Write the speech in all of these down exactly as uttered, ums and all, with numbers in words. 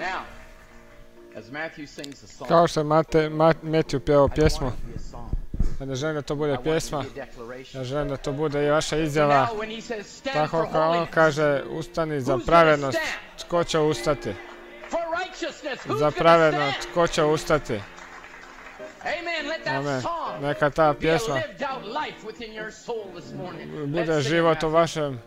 Kao što je Matthew pjevao pjesmu, ja ne želim da to bude pjesma, ja želim da to bude i vaša izjava. Tako kao on kaže, ustani za pravednost, tko će ustati? Za pravednost, tko će ustati? Amen. Neka ta pjesma bude život u vašem,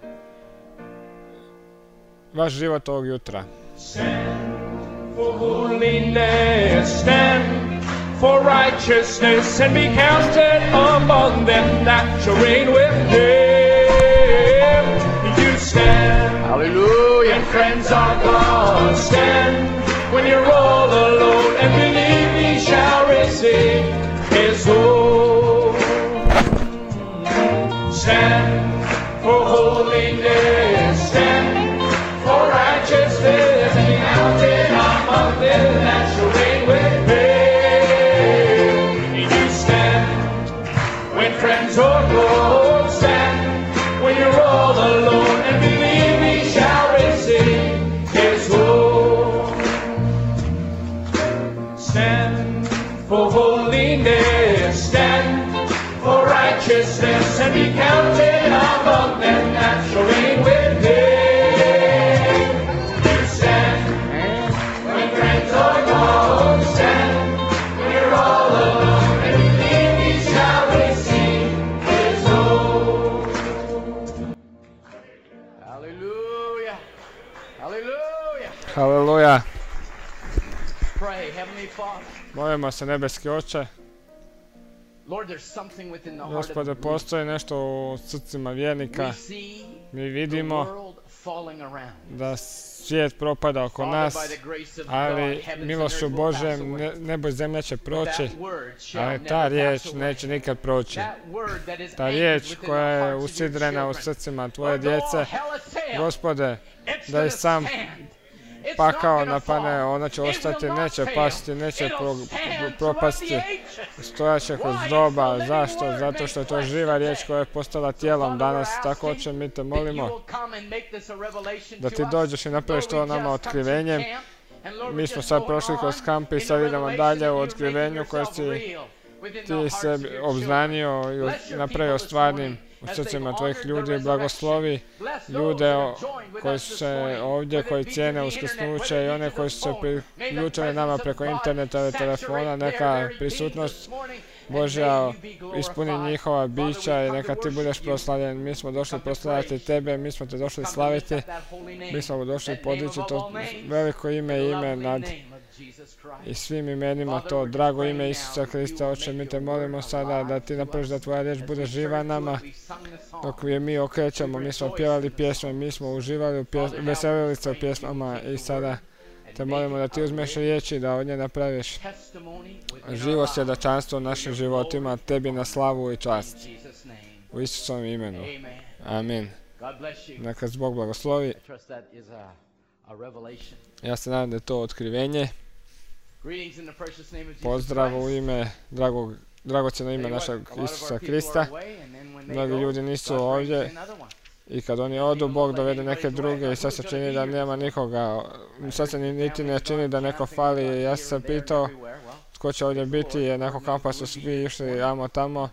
vaš život ovog jutra. For holiness, stand for righteousness, and be counted among them that shall reign with him. You stand, hallelujah, and friends are gone. Stand when you're all alone, and believe ye shall receive his hope. Stand for holiness, stand for righteousness, and be counted among them that shall reign with him. You stand when friends are gone. Stand when you're all alone, and believe ye shall receive his hope. Stand for holiness, stand for righteousness, and be counted among them that shall reign with him. You stand when friends are gone. Stand when you're all alone, and believe ye shall receive his hope. Hallelujah. Hallelujah. Haleluja. Pray, Heavenly Father. Molimo se, nebeski Oče. Lord, there's something within the heart of Gospode, the believer. postoji nešto u srcima vjernika. We see Mi the vidimo world falling around. da svijet propada oko Father, nas, by the grace of ali God, heavens and milošću earth will pass Božem away. ne- nebo i zemlja će But proći, that word shall ali never ta pass riječ away. neće nikad proći. That word that is Ta anchored riječ within koja the je hearts of your usidrena u children. srcima tvoje Lord, though all djece, hell assail, Gospode, it's da i gonna sam stand. It's pakao not gonna napane, fall. ona će It will ostati, not neće fail. pasti, neće It'll pro- stand throughout propasti, the ages. stojaće kroz Why? It's doba. the living Zašto? word Zato made što je to flesh živa riječ today. koja je postala So, tijelom Father, danas. we're Tako, asking Oče, mi te that you molimo will come and make this a revelation da to ti us. dođeš i napraviš Lord, to we nama just come to otkrivenjem. camp, and Lord, Mi we're smo just sad going prošli on kroz kamp i in sad the idemo revelation dalje u that you're otkrivenju making koje yourself si real within the ti hearts se of your obznanio children. i Bless your napravio people this stvarnim morning u as srcima they've tvojih honored the ljudi. resurrection. Blagoslovi Bless those ljude that o- have joined with koji us this su morning, ovdje, whether koji it be cijene through the uskrsnuće internet, i whether one it be koji through su the se phone. May the priključili nama presence of preko God interneta ili telefona. saturate their Neka very being prisutnost this morning, and Božja may you be glorified. ispuni njihova Father, we bića i come neka to ti budeš worship you. proslavljen. Mi smo došli Come to proslavljati praise. tebe, mi smo te došli Come to lift slaviti. up that holy name, Mi smo došli that name podići above to all names, veliko ime the i ime lovely nad name of Jesus Christ. i svim imenima Father, to we're just drago praying ime now Isusa that you Krista. will Oče, make mi your te molimo word sada alive da ti to napraviš us. da tvoja riječ As bude we živa turn to nama. it, we sung the song. Dok je mi okrećemo, mi smo pjevali pjesme, mi smo uživali u pjesmama, veselili se u pjesmama i sada te molimo da ti uzmeš riječi, da od nje napraviš živo svjedočanstvo u našim životima, tebi na slavu i čast. U Isusovom imenu. Amin. Neka Bog blagoslovi. Ja se nadam da je to otkrivenje. Pozdrav u ime dragog, dragocjeno ime našeg Isusa Krista. Mnogi ljudi nisu ovdje i kad oni odu, Bog dovede neke druge i sad se čini da nema nikoga. Sad se niti ne čini da neko fali. Ja sam se pitao tko će ovdje biti, jer nakon kampa su svi išli amo tamo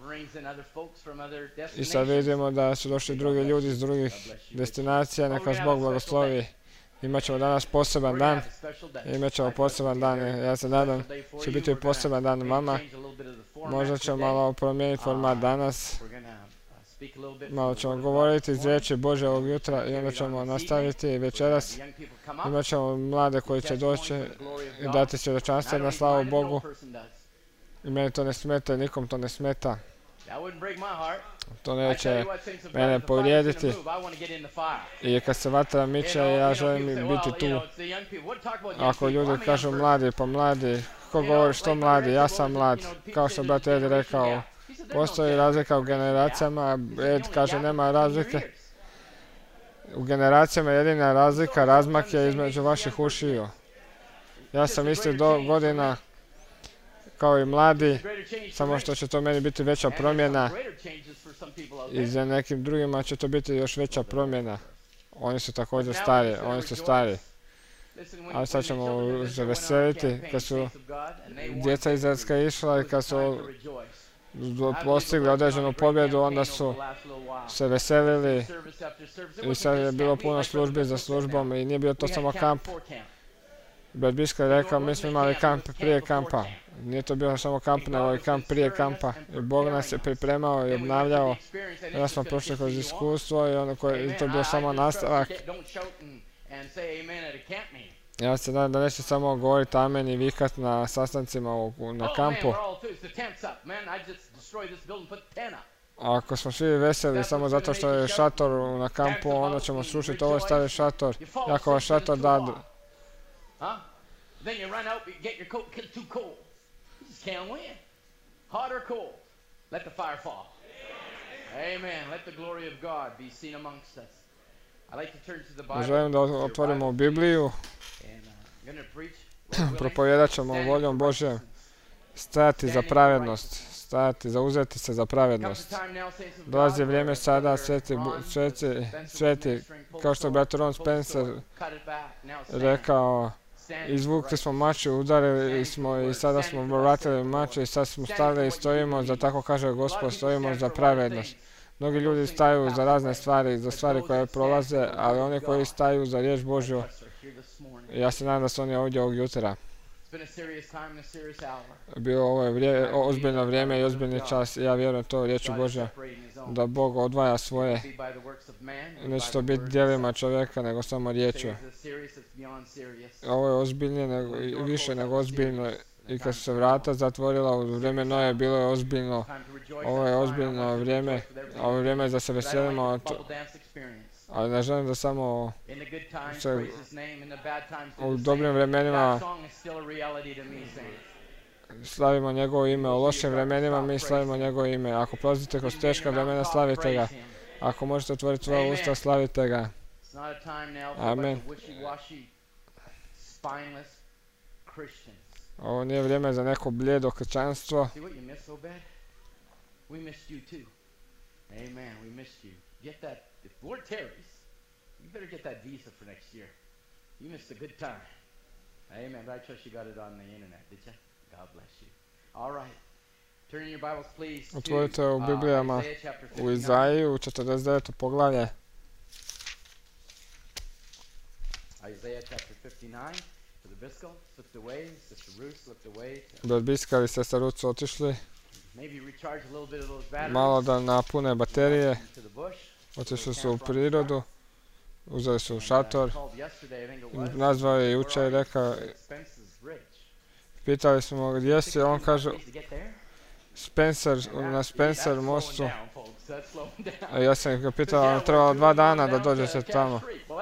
i sad vidimo da su došli drugi ljudi iz drugih destinacija. Neka vas Bog blagoslovi. Imaćemo danas poseban dan. Imaćemo poseban dan. Ja se nadam će biti poseban dan vama. Možda ćemo malo promijeniti format danas. Malo ćemo govoriti iz riječi Božje ovog jutra i onda ćemo nastaviti večeras. Imat ćemo mlade koji će doći i dati svjedočanstvo na slavu Bogu. I meni to ne smeta, nikom to ne smeta. To neće mene povrijediti. I kad se vatra miče, ja želim biti tu. Ako ljudi kažu mladi, pa mladi, ko govori što mladi, ja sam mlad. Kao što brat Ed rekao, postoji razlika u generacijama, Ed kaže nema razlike. U generacijama jedina razlika, razmak je između vaših ušiju. Ja sam isti do godina kao i mladi, samo što će to meni biti veća promjena i za nekim drugima će to biti još veća promjena. Oni su također stari, oni su stari. A sad ćemo se veseliti kad su djeca izraelska išla i kad su postigli određenu pobjedu, onda su se veselili i sad je bilo puno službi za službom i nije bio to samo kamp. Brat Biška je rekao, mi smo imali kamp prije kampa. Nije to bilo samo kamp, nego i kamp prije kampa. I Bog nas je pripremao i obnavljao. Ja smo prošli kroz iskustvo i ono koje je to bio samo nastavak. Ja se nadam da neće samo govoriti amen i vikat na sastancima u, na kampu. Ako smo svi veseli samo zato što je šator na kampu, onda ćemo srušiti ovaj stari šator. Jako ovaj šator da... Then you run out and get your coat too cold. You just can't win. Hot or cold, let the fire fall. Amen. Let the glory of God be seen amongst us. I like to turn to the Bible. Želim da otvorimo Bibliju. Propovijedat ćemo voljom Božjom. Stajati za pravednost. Stajati, zauzeti se za pravednost. Dolazi vrijeme sada, sveti, sveti, sveti, kao što je brat Ron Spencer rekao, izvukli smo mač i udarili smo i sada smo vratili mač i sad smo stali i stojimo za, tako kaže Gospod, stojimo za pravednost. Mnogi ljudi staju za razne stvari, za stvari koje prolaze, ali oni koji staju za riječ Božju, ja se nadam da su oni ovdje ovog jutra. Bilo ovo je vrije, ozbiljno vrijeme i ozbiljni čas i ja vjerujem to riječu Božja, da Bog odvaja svoje. Neće to biti djelima čovjeka, nego samo riječu. Ovo je ozbiljnije nego, i više nego ozbiljno. I kad su se vrata zatvorila u vrijeme Noje, bilo je ozbiljno. Ovo je ozbiljno vrijeme, a ovo vrijeme je da se veselimo. Ali ne želim da samo se u dobrim vremenima slavimo njegovo ime, u lošim vremenima mi slavimo njegovo ime. Ako prolazite kroz teška vremena, slavite ga. Ako možete otvoriti svoja usta, slavite ga. Amen. Ovo nije vrijeme za neko blijedo kršćanstvo. If the Lord tarries, you better get that visa for next year. You missed a good time. Amen. But I trust you got it on the internet, did you? God bless you. All right. Turn in your Bibles, please, to Otvorite u Biblijama u Izaiji u četrdeset deveto poglavlje. Isaiah chapter fifty-nine. For the Biscal slipped away. Sister Ruth slipped away. Brat Biskal i sestra Ruth su otišli. Maybe recharge a little bit of those batteries. Malo da napune baterije. Otišli su u prirodu, uzeli su šator, nazvao je jučer i rekao, pitali smo gdje si, on kaže, Spencer, na Spencer mostu. A ja sam ga pitao, on trebalo dva dana da dođe se tamo.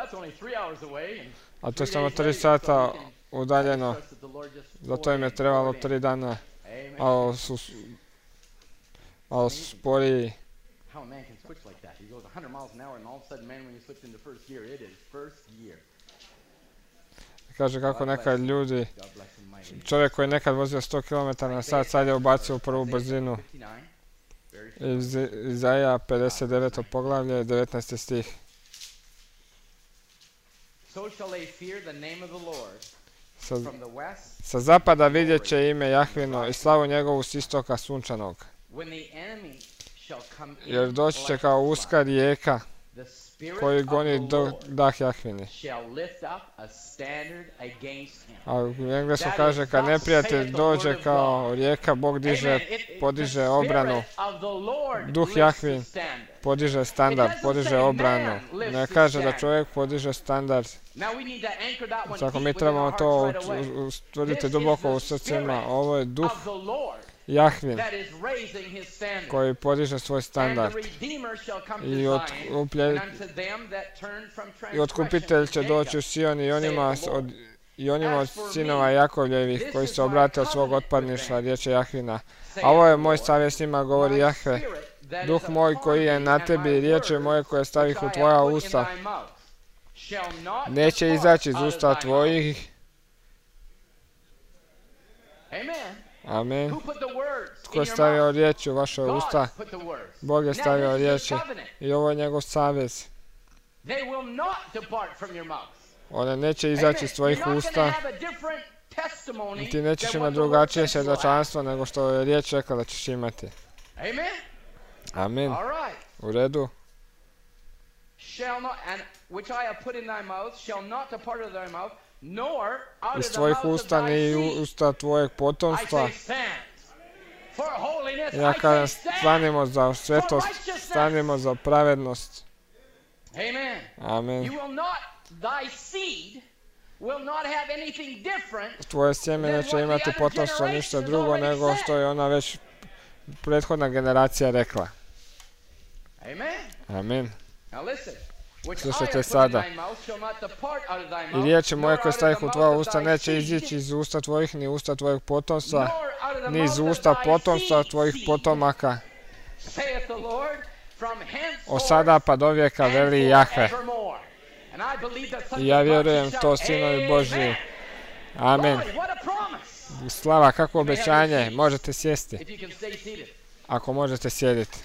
A to je samo tri sata udaljeno, zato im je trebalo tri dana, malo su, malo su sporiji. How a man can switch like that. He goes one hundred miles an hour and all of a sudden, man, when you switch into first gear, it is first gear. Kaže kako nekad ljudi, čovjek koji je nekad vozio sto kilometara na sat, sad je ubacio u prvu brzinu. Iz Izaija pedeset deveto poglavlje, devetnaesti stih. Sa, sa zapada vidjet će ime Jahvino i slavu njegovu s istoka sunčanog. Jer doći će kao uska rijeka koji goni dah Jahvini. A u englesku kaže kad neprijatelj dođe kao rijeka, Bog diže, podiže obranu. Duh Jahvin podiže standard, podiže obranu. Ne kaže da čovjek podiže standard. Tako mi trebamo to ustvrditi duboko u srcima. Ovo je duh Jahvin koji podiže svoj standard. I, otkuplje, i otkupitelj će doći u Sion i onima od, i onima od sinova Jakovljevih koji se obrate od svog otpadništva, riječe Jahvina. A ovo je moj savjet s njima, govori Jahve. Duh moj koji je na tebi i riječi moje koje stavih u tvoja usta neće izaći iz usta tvojih. Amen. Tko je stavio riječi u vaše usta? Bog je stavio riječi i ovo je njegov savez. One neće izaći iz tvojih usta. Ti nećeš imati drugačije svjedočanstvo nego što je riječ rekla da ćeš imati. Amen. U redu. Iz tvojih usta ni usta tvojeg potomstva. Ja kažem, stanimo za svetost, stanimo za pravednost. Amen. Tvoje sjeme neće imati potomstvo ništa drugo nego što je ona već prethodna generacija rekla. Amen. Slušajte sada. I riječi moje koje stavih u tvoja usta neće izići iz usta tvojih, ni usta tvojeg potomstva, ni iz usta potomstva tvojih potomaka. Od sada pa do vijeka veli Jahve. I ja vjerujem to, sinovi Božji. Amen. Slava, kako obećanje. Možete sjesti. Ako možete sjediti.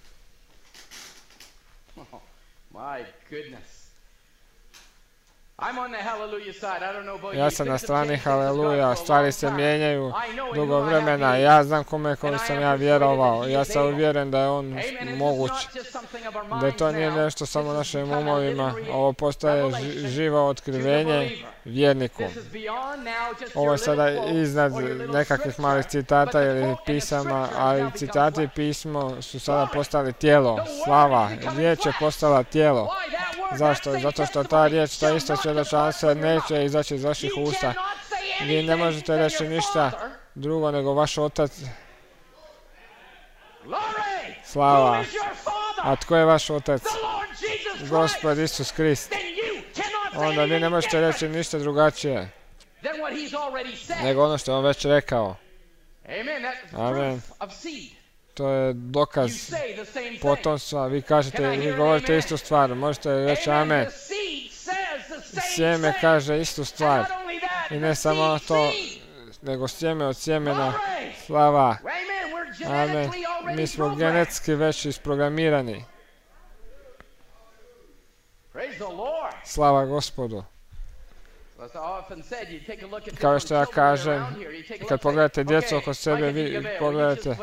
Ja sam na strani haleluja, stvari se mijenjaju dugo vremena, ja znam kome kojem sam ja vjerovao, ja sam uvjeren da je on moguć, da to nije nešto samo našim umovima, ovo postaje živo otkrivenje vjerniku. Ovo je sada iznad nekakvih malih citata ili pisama, ali citati i pismo su sada postali tijelo, slava, riječ je postala tijelo. Zašto? Zato što ta riječ, ta isto svjedočanstvo neće izaći iz vaših usta. Vi ne možete reći ništa drugo nego vaš otac. Slava. A tko je vaš otac? Gospod Isus Krist. Onda vi ne možete reći ništa drugačije nego ono što je on već rekao. Amen. To je dokaz potomstva. Vi kažete, vi govorite istu stvar. Možete reći amen. Sjeme kaže istu stvar. I ne samo to, nego sjeme od sjemena. Slava. Amen. Mi smo genetski već isprogramirani. Slava Gospodu. Kao što ja kažem, kad pogledate djecu oko sebe, vi pogledate.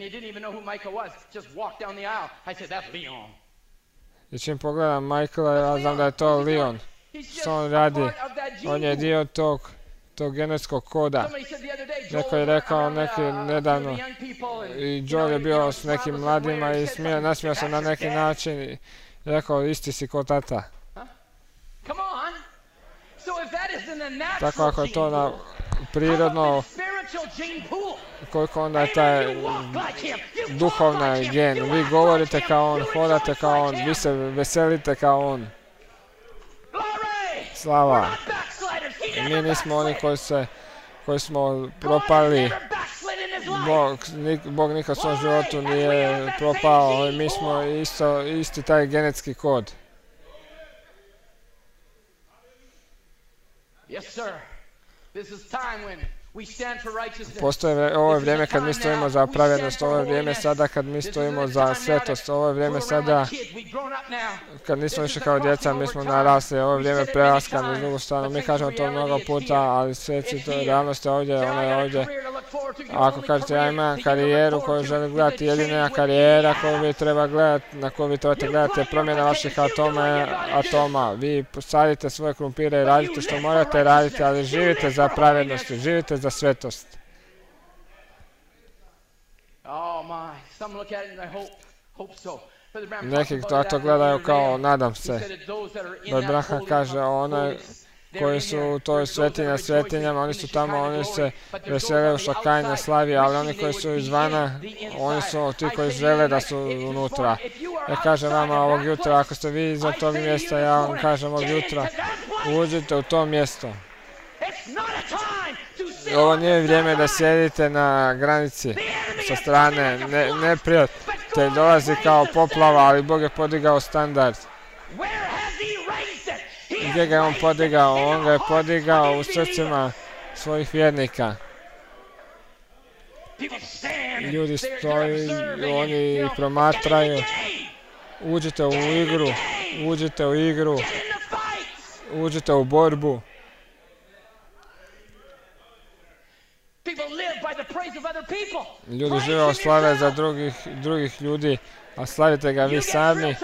I čim pogledam Michaela, ja znam da je to Leon. Što on radi? On je dio tog, tog genetskog koda. Neko je rekao neki nedavno. I Joel je bio s nekim mladima i smije, nasmijao se na neki način i rekao isti si ko tata. Tako ako je to na prirodno, koliko onda je taj duhovni gen. Vi govorite kao on, hodate kao on, vi se veselite kao on. Slava. Mi nismo oni koji, se, koji smo propali. Bog, Bog nikad u svom životu nije propao. Mi smo isto, isti taj genetski kod. Postoje ovo je vrijeme kad mi stojimo za pravednost, ovo je vrijeme sada kad mi stojimo za svetost, ovo je vrijeme sada kad nismo više kao djeca, mi smo narasli, ovo je vrijeme prelaska na drugu stranu. Mi kažemo to mnogo puta, ali sveci, to je realnost je ovdje, ona je ovdje. A ako kažete ja imam karijeru koju želim gledati, jedina karijera koju vi treba gledati, na koju vi trebate gledati je promjena vaših atoma, atoma. Vi sadite svoje krumpire i radite što morate raditi, ali živite za pravednost, živite za svetost. Neki to, to gledaju kao nadam se. Broj Branham kaže onaj koji su u toj svetinja svetinjama, oni su tamo, oni se vesele u šakajne slavi, ali oni koji su izvana, oni su ti koji žele da su unutra. Ja kažem vama ovog jutra, ako ste vi iza tog mjesta, ja vam kažem ovog jutra, uđite u to mjesto. Ovo nije vrijeme da sjedite na granici sa strane, ne, neprijatelj dolazi kao poplava, ali Bog je podigao standard. Gdje ga je on podigao? On ga je podigao u srcima svojih vjernika. Ljudi stoji, oni promatraju. Uđite u igru, uđite u igru. uđite u borbu. Ljudi žive od slave za drugih, drugih ljudi, a slavite ga vi sami.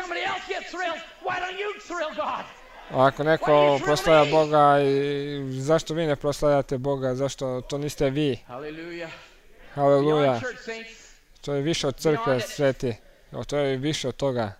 A ako neko proslavlja Boga, i zašto vi ne proslavljate Boga? Zašto to niste vi? Haleluja. To je više od crkve sveti. To je više od toga.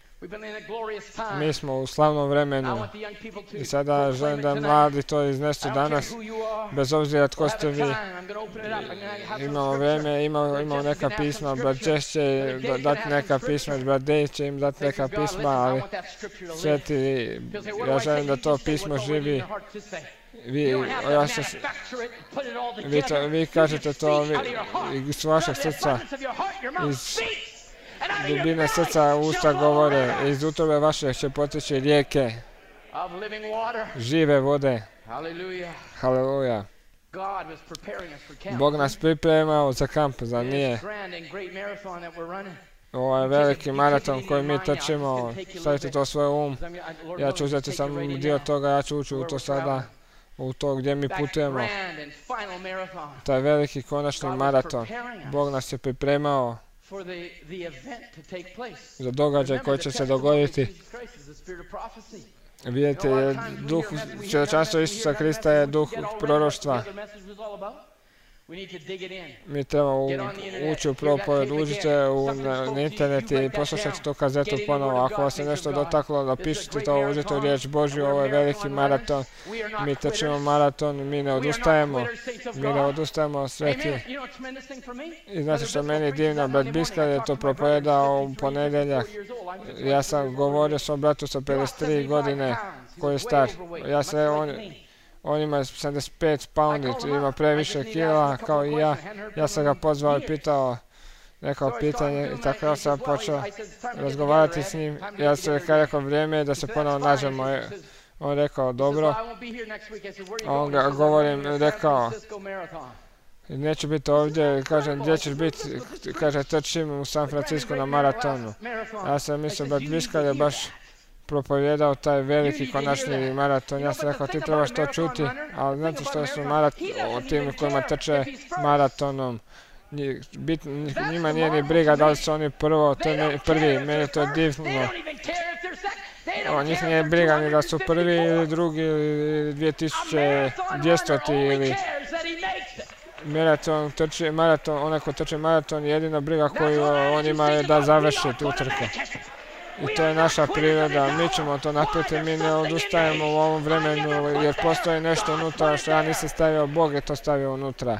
Mi smo u slavnom vremenu i sada želim da mladi to iznesu danas, bez obzira tko ste vi. Imamo vrijeme, imamo, imamo neka pisma, brat Jess će dati neka pisma, brat Dave će im dati neka pisma, ali sveti, ja želim da to pismo živi. Vi, ja se, vi, to, vi kažete to vi, iz vašeg srca, iz dubine srca usta govore, iz utrobe vaše će poteći rijeke žive vode. Haleluja. Bog nas pripremao za kamp, za nije. Ovo je veliki maraton koji mi trčimo, stavite to u svoj um. Ja ću uzeti sam dio toga, ja ću ući u to sada, u to gdje mi putujemo. Taj veliki konačni maraton. Bog nas je pripremao za događaj koji će se dogoditi. Vidite, duh svjedočanstva Isusa Krista je duh proroštva. Mi trebamo ući u propovjed, uđite u, na, na internet i poslušajte tu kazetu ponovo. Ako vas je nešto dotaklo, napišite to, uđite u riječ Božju, ovo je veliki maraton. Mi trčimo maraton, mi ne odustajemo, mi ne odustajemo sveti. I znate što meni je divno, brat Biskar je to propovedao u ponedjeljak. Ja sam govorio svom bratu sa pedeset tri godine, koji je star. Ja sam, on, On ima sedamdeset pet poundi, ima previše kila kao i ja. Ja sam ga pozvao i pitao neko pitanje i tako sam počeo razgovarati s njim. Ja sam rekao vrijeme je da se ponovo nađemo. On rekao dobro. On ga govorim, rekao neću biti ovdje, kažem gdje ćeš biti, kaže trčim u San Francisco na maratonu. Ja sam mislio da Biskar je baš propovjedao taj veliki konačni maraton. Ja sam rekao ti trebaš to čuti, ali znate što su maraton, o tim kojima trče maratonom. Bit, njima nije ni briga da li su oni prvo, to je prvi, meni to je divno. O, njih nije briga ni da su prvi ili drugi ili dvije tisuće dvjesto ili maraton, trči, maraton, onaj ko trči maraton, jedina briga koju on ima je da završi tu trku. I to je naša priroda, mi ćemo to napraviti, mi ne odustajemo u ovom vremenu jer postoji nešto unutra što ja nisam stavio, Bog je to stavio unutra.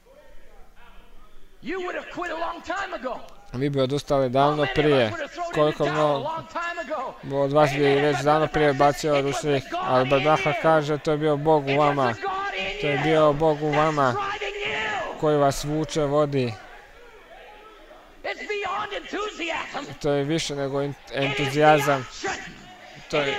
Vi bi odustali davno prije, koliko mnogo od vas bi već davno prije bacio ručnik, ali Barbaha kaže to je bio Bog u vama, to je bio Bog u vama koji vas vuče, vodi. To je više nego entuzijazam. To je...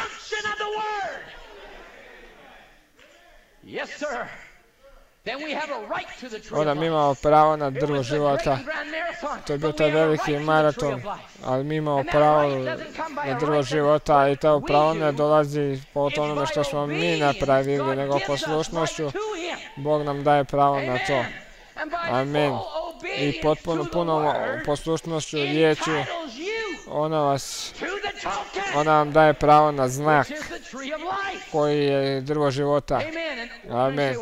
Onda mi imamo pravo na drvo života. To je bio taj veliki maraton, ali mi imamo pravo na drvo života i to pravo ne dolazi po onome što smo mi napravili, nego poslušnošću. Bog nam daje pravo na to. Amen. I potpuno punom poslušnošću riječu ona vas, ona vam daje pravo na znak koji je drvo života. Amen.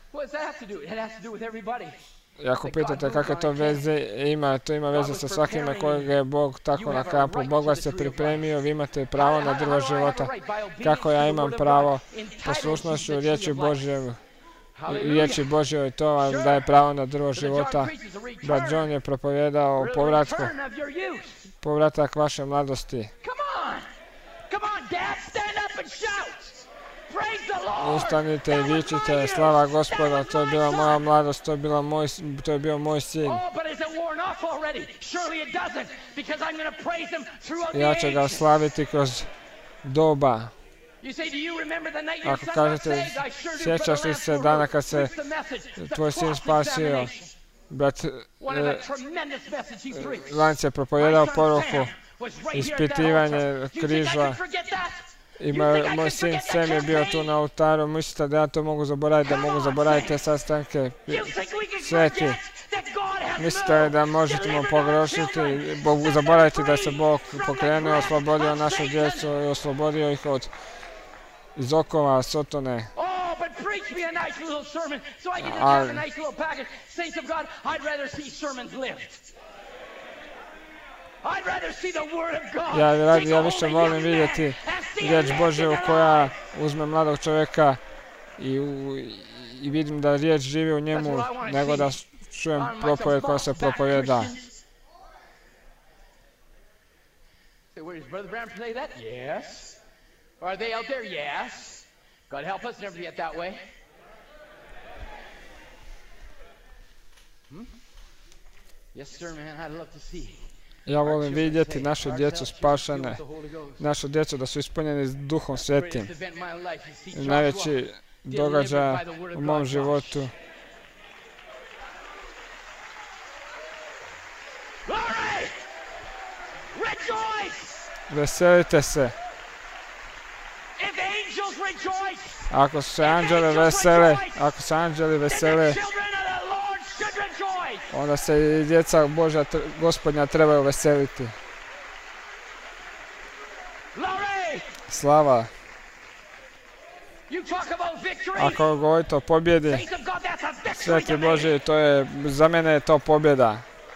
I ako pitate kakve to veze ima, to ima veze sa svakime kojeg je Bog tako na kapu. Bog vas je pripremio, vi imate pravo na drvo života. Kako ja imam pravo poslušnošću riječi Božje, riječi Božjoj, to vam daje pravo na drvo života. Brat John je propovjedao o povratku, povratak vaše mladosti. Ustanite i vičite, slava Gospoda, to je bila moja mladost, to je, bila moj, to je bio moj sin. Ja ću ga slaviti kroz doba. Ako kažete, sjećaš li se dana kad se tvoj sin spasio, brat Lance je propovjedao poruku, ispitivanje križa. I moj sin Sam je bio tu na oltaru. Mislite da ja to mogu zaboraviti, da mogu zaboraviti te sastanke sveti? Mislite da možemo pogriješiti, zaboraviti da se Bog pokrenuo, oslobodio našu djecu i oslobodio ih od iz okova Sotone. Ja, ja više volim vidjeti riječ Božju koja uzme mladog čovjeka i, i vidim da riječ živi u njemu, nego da čujem propovjed koja se propovjeda. Ja volim vidjeti našu djecu spašene, našu djecu da su ispunjeni s Duhom Svetim. Najveći događaj u mom životu. Veselite se. Ako se anđeli vesele, ako se anđeli vesele, onda se i djeca Božja Gospodnja trebaju veseliti. Slava. Ako govorite o pobjedi, Sveti Božji, to je, za mene je to pobjeda.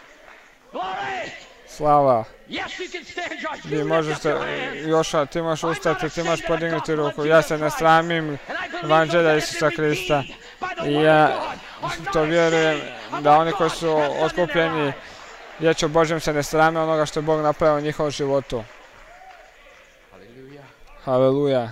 Slava. Vi možete, Joša, ti možeš ustati, ti možeš podignuti ruku. Ja se ne sramim Evanđelja Isusa Krista. I ja to vjerujem da oni koji su otkupljeni riječju Božjom se ne srame onoga što je Bog napravio u njihovom životu. Haleluja.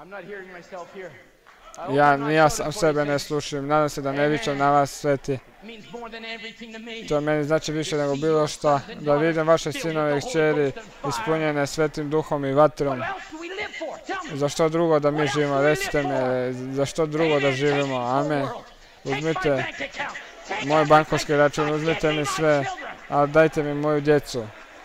Ja, ni ja sam sebe ne slušam, nadam se da ne vičem na vas sveti. To meni znači više nego bilo što, da vidim vaše sinove i kćeri ispunjene Svetim Duhom i vatrom. Za što drugo da mi živimo, recite mi, za što drugo da živimo, amen. Uzmite moj bankovski račun, uzmite mi sve, ali dajte mi moju djecu.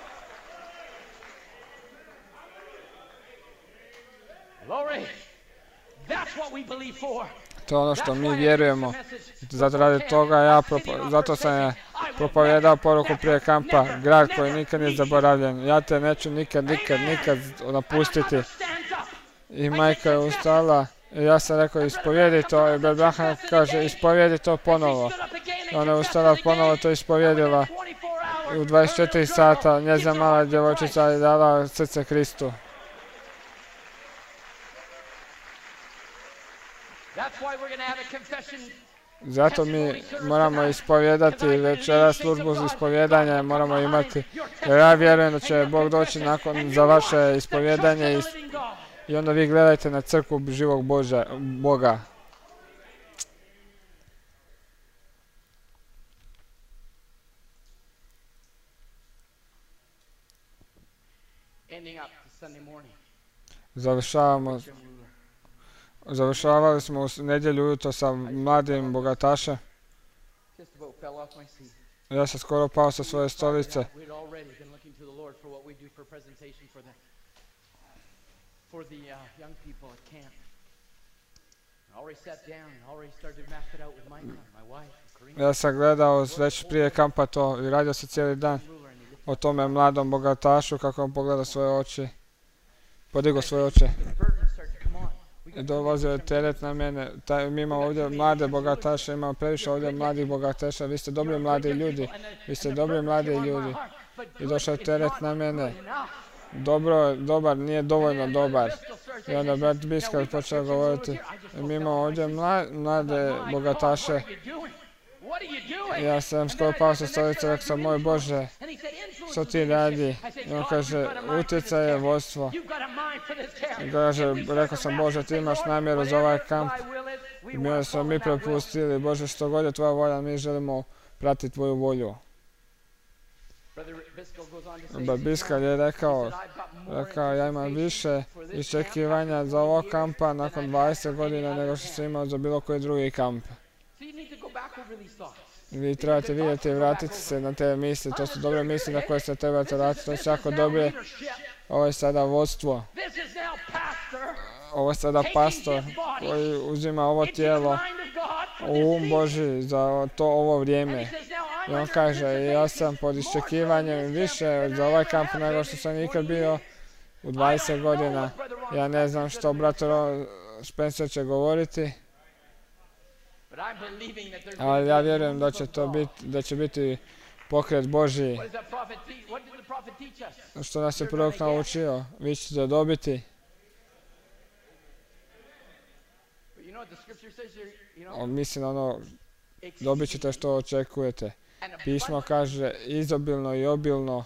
To je ono što mi vjerujemo. Zato radi toga ja, zato sam ja propovijedao poruku prije kampa, grad koji nikad nije zaboravljen. Ja te neću nikad, nikad, nikad napustiti. I majka je ustala i ja sam rekao ispovijedi to i Bebrahan kaže ispovijedi to ponovo. I ona je ustala ponovo to ispovjedila. I u dvadeset četiri sata njezina mala djevojčica je dala srce Kristu. Zato mi moramo ispovjedati večeras službu za ispovjedanje, moramo imati. Jer ja vjerujem da će Bog doći nakon za vaše ispovjedanje i, i onda vi gledajte na crkvu živog Boža, Boga. Završavamo. Završavali smo u nedjelju ujutro sa mladim bogatašem. Ja sam skoro pao sa svoje stolice. Ja sam gledao već prije kampa to i radio se cijeli dan o tome mladom bogatašu kako on pogleda svoje oči. Podigao svoje oči. Dolazio je teret na mene, taj, mi imamo ovdje mlade bogataše, imamo previše ovdje mladih bogataša, vi ste dobri mladi ljudi, vi ste dobri mladi ljudi. I došao je teret na mene, dobro, dobar, nije dovoljno dobar. I onda brat Biskar počeo govoriti, mi imamo ovdje mla, mlade bogataše. Ja sam skoro pao sa stolice, rekao sam, moj Bože, što ti radi? I on kaže, utjecaj je vodstvo. I kaže, rekao sam, Bože, ti imaš namjeru za ovaj kamp. I mi smo mi prepustili, Bože, što god je tvoja volja, mi želimo pratiti tvoju volju. Brat Biskar je rekao, rekao, ja imam više iščekivanja za ovog kampa nakon dvadeset godina nego što sam imao za bilo koji drugi kamp. Vi trebate vidjeti i vratiti se na te misli, to su dobre misli na koje se trebate vratiti, to su jako dobre. Ovo je sada vodstvo. ovo je sada pastor koji uzima ovo tijelo u um Boži za to ovo vrijeme. I on kaže, ja sam pod iščekivanjem više za ovaj kamp nego što sam nikad bio u dvadeset godina. Ja ne znam što brat Spencer će govoriti, ali ja vjerujem da će to biti, da će biti pokret Božji. Što nas je prorok naučio, vi ćete dobiti. Mislim ono, dobit ćete što očekujete. Pismo kaže izobilno i obilno,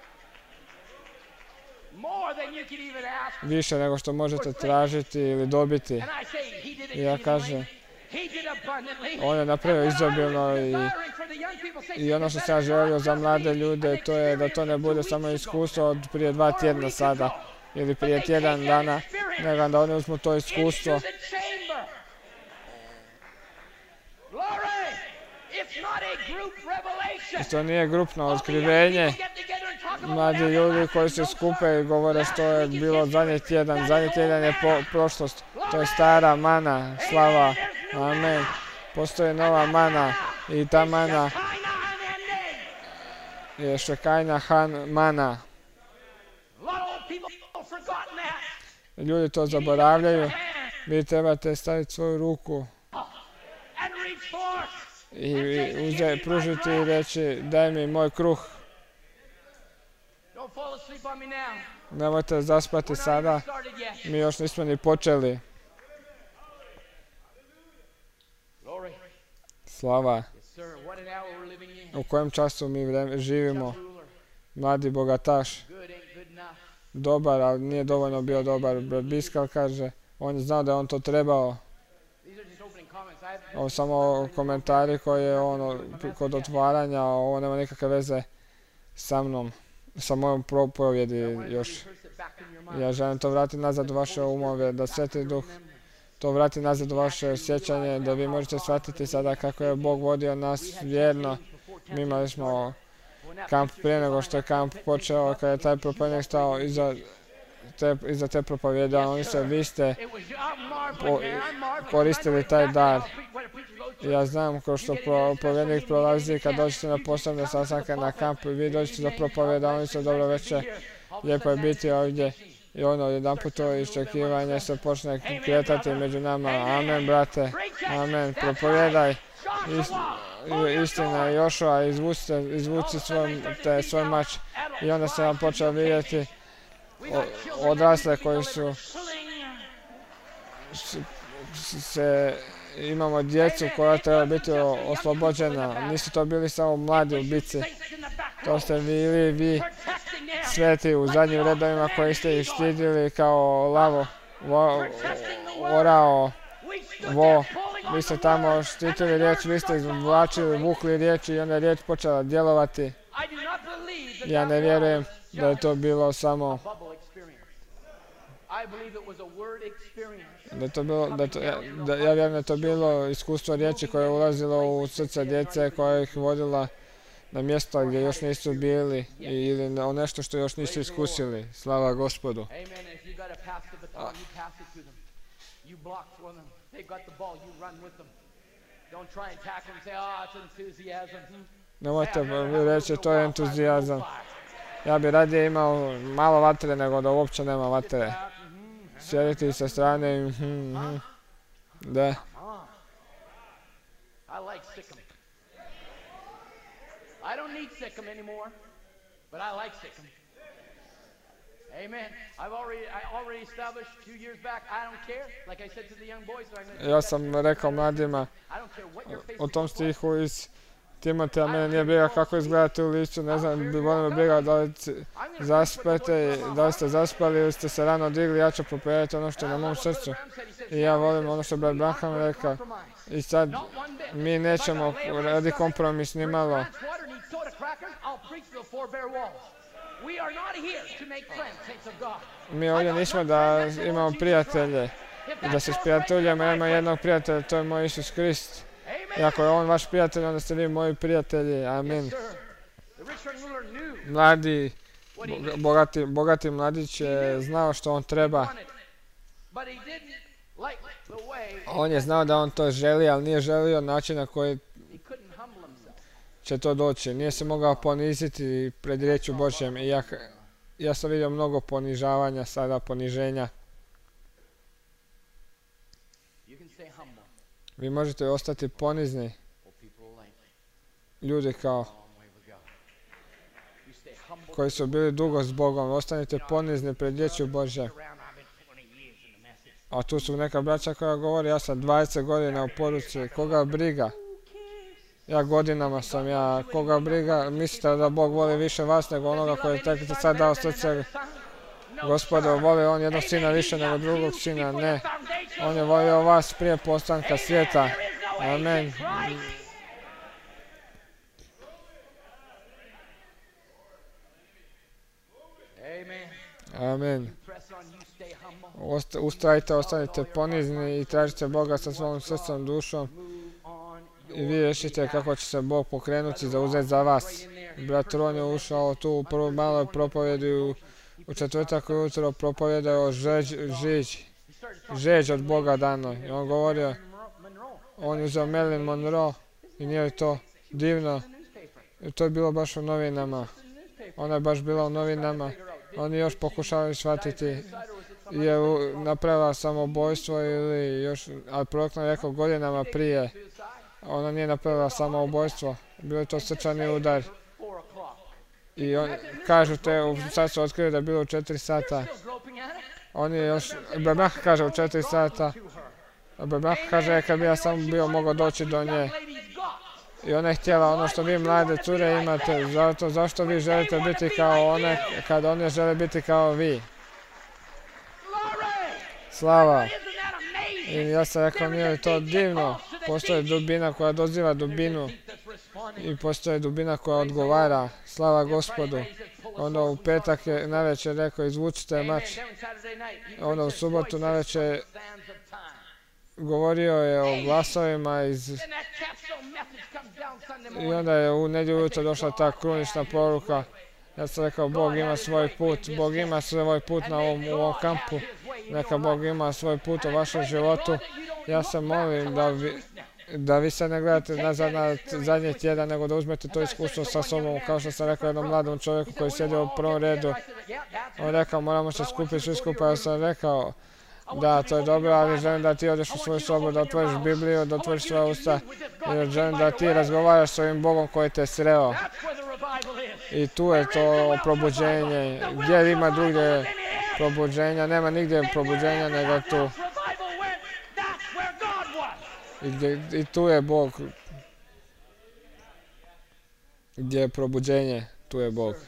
više nego što možete tražiti ili dobiti. I ja kažem, on je napravio izobilno i, i ono što sam ja želio za mlade ljude, to je da to ne bude samo iskustvo od prije dva tjedna sada ili prije tjedan dana, nego da oni uzmu to iskustvo. I to nije grupno otkrivenje. Mladi ljudi koji se skupe i govore što je bilo zadnji tjedan. Zadnji tjedan je po, prošlost. To je stara mana. Slava. Amen. Postoji nova mana. I ta mana je Šekajna Han mana. Ljudi to zaboravljaju. Vi trebate staviti svoju ruku i uze, pružiti i reći, daj mi moj kruh. Nemojte zaspati sada, mi još nismo ni počeli. Slava. U kojem času mi živimo? Mladi bogataš. Dobar, ali nije dovoljno bio dobar. Brat Biskal kaže, on je znao da je on to trebao. Ovo samo komentari koji je ono kod otvaranja, ovo nema nikakve veze sa mnom, sa mojom propovjedi još. Ja želim to vratiti nazad u vaše umove, da Sveti Duh to vrati nazad u vaše sjećanje, da vi možete shvatiti sada kako je Bog vodio nas vjerno. Mi imali smo kamp prije nego što je kamp počeo, kada je taj propovjednik stao iza te, iza te propovjede, oni se, vi ste po, koristili taj dar. Ja znam ko što propovjednik prolazi kad dođete na posebne sastanke na kampu i vi dođete do propovjeda, oni su dobro večer, lijepo je biti ovdje. I ono, jedan put to iščekivanje se počne kretati među nama. Amen, brate. Amen. Propovjedaj Ist, istina Jošua, izvuci, izvuci svoj, te, svoj mač. I onda se vam počeo vidjeti odrasle koji su se, imamo djecu koja treba biti oslobođena. Nisu to bili samo mladi u bici. To ste bili vi sveti u zadnjim redovima koji ste ih štitili kao lavo, vo, orao, vo. Vi ste tamo štitili riječ, vi ste izvlačili, vukli riječ i onda je riječ počela djelovati. Ja ne vjerujem da je to bilo samo da je to bilo, da to, ja, da, ja vjerujem da je to bilo iskustvo riječi koje je ulazilo u srce djece, koja ih vodila na mjesta gdje još nisu bili ili na nešto što još nisu iskusili. Slava Gospodu. A, nemojte reći to je entuzijazam. Ja bi radije imao malo vatre nego da uopće nema vatre. Sjediti sa strane i hm, hm. Da. I don't need Sikkim anymore, but I like Sikkim. Amen. I've already, I already established a few years back, I don't care. Like I said to the young boys, so I'm going to... Ja sam rekao mladima o tom stihu iz Timoteja, mene nije briga kako izgledate u licu, ne znam, bi volio me briga da li zaspete, da li ste zaspali ili ste se rano digli, ja ću propovedati ono što je na mom srcu. I ja volim ono što brat Branham rekao. I sad mi nećemo radi kompromis ni malo. Mi ovdje nismo da imamo prijatelje i da se sprijateljujemo. Ja imam jednog prijatelja, to je moj Isus Krist. I ako je on vaš prijatelj, onda ste vi moji prijatelji. Amin. Mladi, bogati, bogati mladić je znao što on treba. On je znao da on to želi, ali nije želio način na koji će to doći. Nije se mogao poniziti pred riječju Božjem. I ja, ja sam vidio mnogo ponižavanja, sada poniženja. Vi možete ostati ponizni. Ljudi kao koji su bili dugo s Bogom, ostanite ponizni pred riječju Božje. A tu su neka braća koja govori, ja sam dvadeset godina u poruci, koga briga? Ja godinama sam, ja, koga briga? Mislite da Bog voli više vas nego onoga koji je tek sad dao srce? Gospodo, voli on jednog sina više nego drugog sina? Ne. On je volio vas prije postanka svijeta. Amen. Amen. Ustrajte, ostanite ponizni i tražite Boga sa svom srcom, dušom. I vi rešite kako će se Bog pokrenuti za uzeti za vas. Brat Ron je ušao tu u prvu maloj propovjedi u, u četvrtak ujutro propovjedao o žeđ, žiž, žeđ od Boga dano. I on govorio, on je uzeo Marilyn Monroe i nije li to divno. I to je bilo baš u novinama. Ona je baš bila u novinama. Oni još pokušavaju shvatiti je napravila samoubojstvo ili još, ali prorok nam rekao godinama prije. Ona nije napravila samoubojstvo. Bilo je to srčani udar. I on, kažu te, sad su otkrili da je bilo u četiri sata. On je još, Bebah kaže u četiri sata. Bebah kaže kad bi ja samo bio mogao doći do nje. I ona je htjela ono što vi mlade cure imate. Zato, zašto vi želite biti kao one, kad one žele biti kao vi? Slava. I ja sam rekao, nije li to divno? Postoji dubina koja doziva dubinu. I postoji dubina koja odgovara. Slava Gospodu. Onda u petak je navečer rekao, izvučite mač. Onda u subotu navečer govorio je o glasovima iz... I onda je u nedjelju ujutro došla ta krunična poruka. Ja sam rekao, Bog ima svoj put. Bog ima svoj put na ovom, u ovom kampu. Neka Bog ima svoj put u vašem životu. Ja se molim da vi, da vi sad ne gledate nazad na zadnji tjedan, nego da uzmete to iskustvo sa sobom. Kao što sam rekao jednom mladom čovjeku koji sjedio u prvom redu. On rekao, moramo se skupiti svi skupa. Ja sam rekao, da, to je dobro, ali želim da ti odeš u svoju sobu, da otvoriš Bibliju, da otvoriš svoje usta. Jer želim da ti razgovaraš s ovim Bogom koji te sreo. I tu je to probuđenje. Gdje ima drugdje probuđenja? Nema nigdje probuđenja nego tu. I, gdje, i tu je Bog. Gdje je probuđenje, tu je Bog.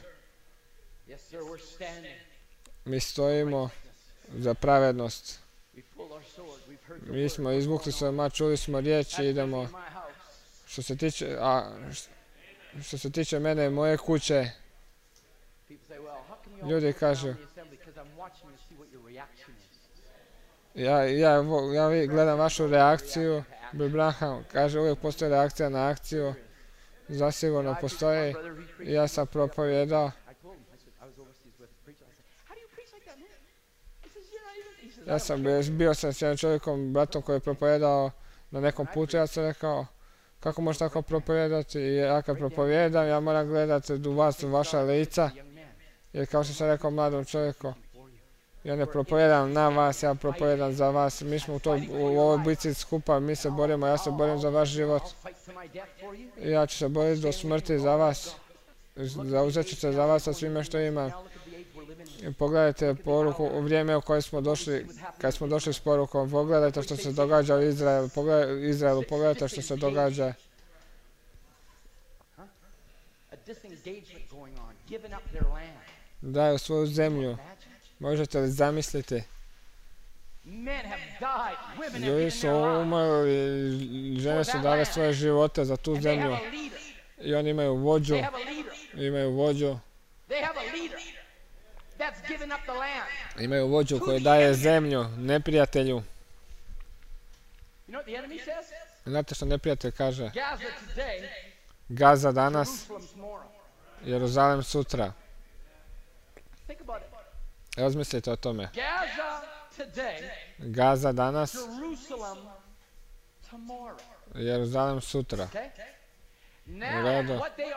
Mi stojimo za pravednost. Mi smo izvukli svoj mač, čuli smo riječi, idemo. Što se tiče, a, što se tiče mene i moje kuće, ljudi kažu, ja, ja, ja gledam vašu reakciju, Braham kaže, uvijek postoji reakcija na akciju, zasigurno postoji, i ja sam propovjedao. Ja sam bio sam s jednom čovjekom, bratom koji je propovijedao na nekom putu, ja sam rekao, kako možeš tako propovijedati? I ja kad propovijedam, ja moram gledati u vas, u vaša lica, jer kao što sam rekao mladom čovjeku, ja ne propovijedam na vas, ja propovijedam za vas. Mi smo u, to, u ovoj bici skupa, mi se borimo, ja se borim za vaš život. I ja ću se boriti do smrti za vas. Zauzet ću se za vas sa svime što imam. I pogledajte poruku u vrijeme u kojoj smo došli, kad smo došli s porukom, pogledajte što se događa u Izraelu, pogledajte, Izraelu, pogledajte što se događa. Daju svoju zemlju. Možete li zamisliti? Ljudi su umrli, žene su dale svoje živote za tu zemlju. I oni imaju vođu. Imaju vođu. Imaju vođu koji daje zemlju neprijatelju. Znate što neprijatelj kaže? Gaza danas, Jeruzalem sutra. Razmislite o tome. Gaza danas, Jeruzalem sutra. U redu.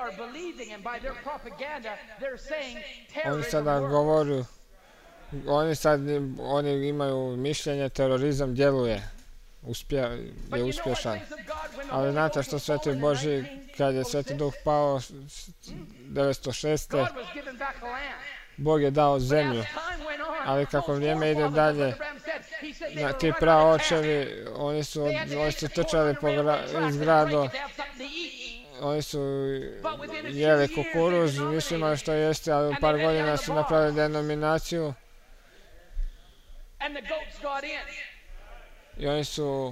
Oni sada govoru, oni sad oni imaju mišljenje, terorizam djeluje, uspje, je uspješan. Ali znate što Sveti Božji, kad je Sveti Duh pao devetsto šeste. Bog je dao zemlju, ali kako vrijeme ide dalje, na ti praočevi, oni su, oni su trčali po gra, iz grada, oni su jeli kukuruz, nisu imali što jesti, ali u par godina su napravili denominaciju i oni su,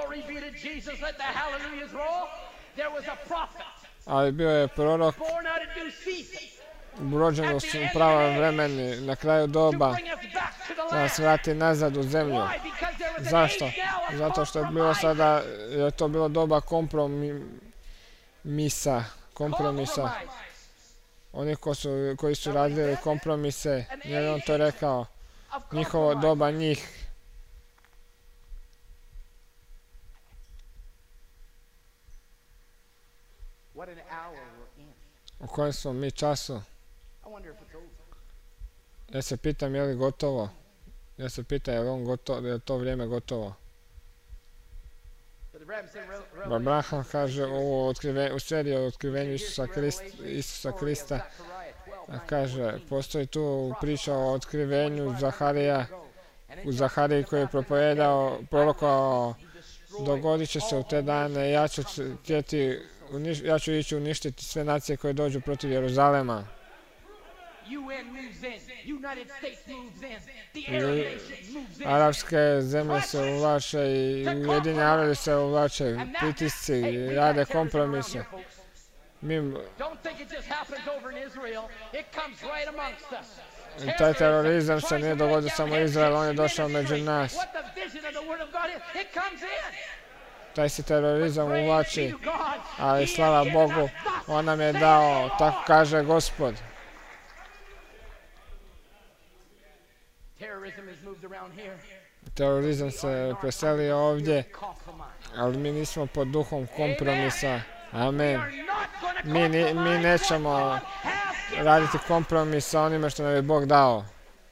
ali bio je prorok rođen u pravom vremenu, na kraju doba, da nas vrati nazad u zemlju. Zašto? Zato što je bilo sada, je to bilo doba kompromisa, kompromisa. Oni ko su, koji su radili kompromise, jer on to rekao, njihovo doba njih. U kojem smo mi času? Ja se pitam je li gotovo. Ja se pitam je li, on gotovo, je li to vrijeme gotovo. Abraham kaže u, otkriven, u seriji o otkrivenju Isusa, Krist, Isusa Krista. Kaže, postoji tu priča o otkrivenju Zaharija, u Zahariji koji je propovedao, prorokovao, dogodit će se u te dane, ja ću, tjeti, ja ću ići uništiti sve nacije koje dođu protiv Jeruzalema. Arapske zemlje se uvlače i Ujedinjeni Arabi se uvlače, pritisci, rade kompromise. Mi, taj terorizam se nije dogodio samo Izrael, on je došao među nas. Taj se terorizam uvlači, ali slava Bogu, on nam je dao, tako kaže Gospod. Terorizam se preselio ovdje, ali mi nismo pod duhom kompromisa. Amen. Mi, mi nećemo raditi kompromis sa onime što nam je Bog dao.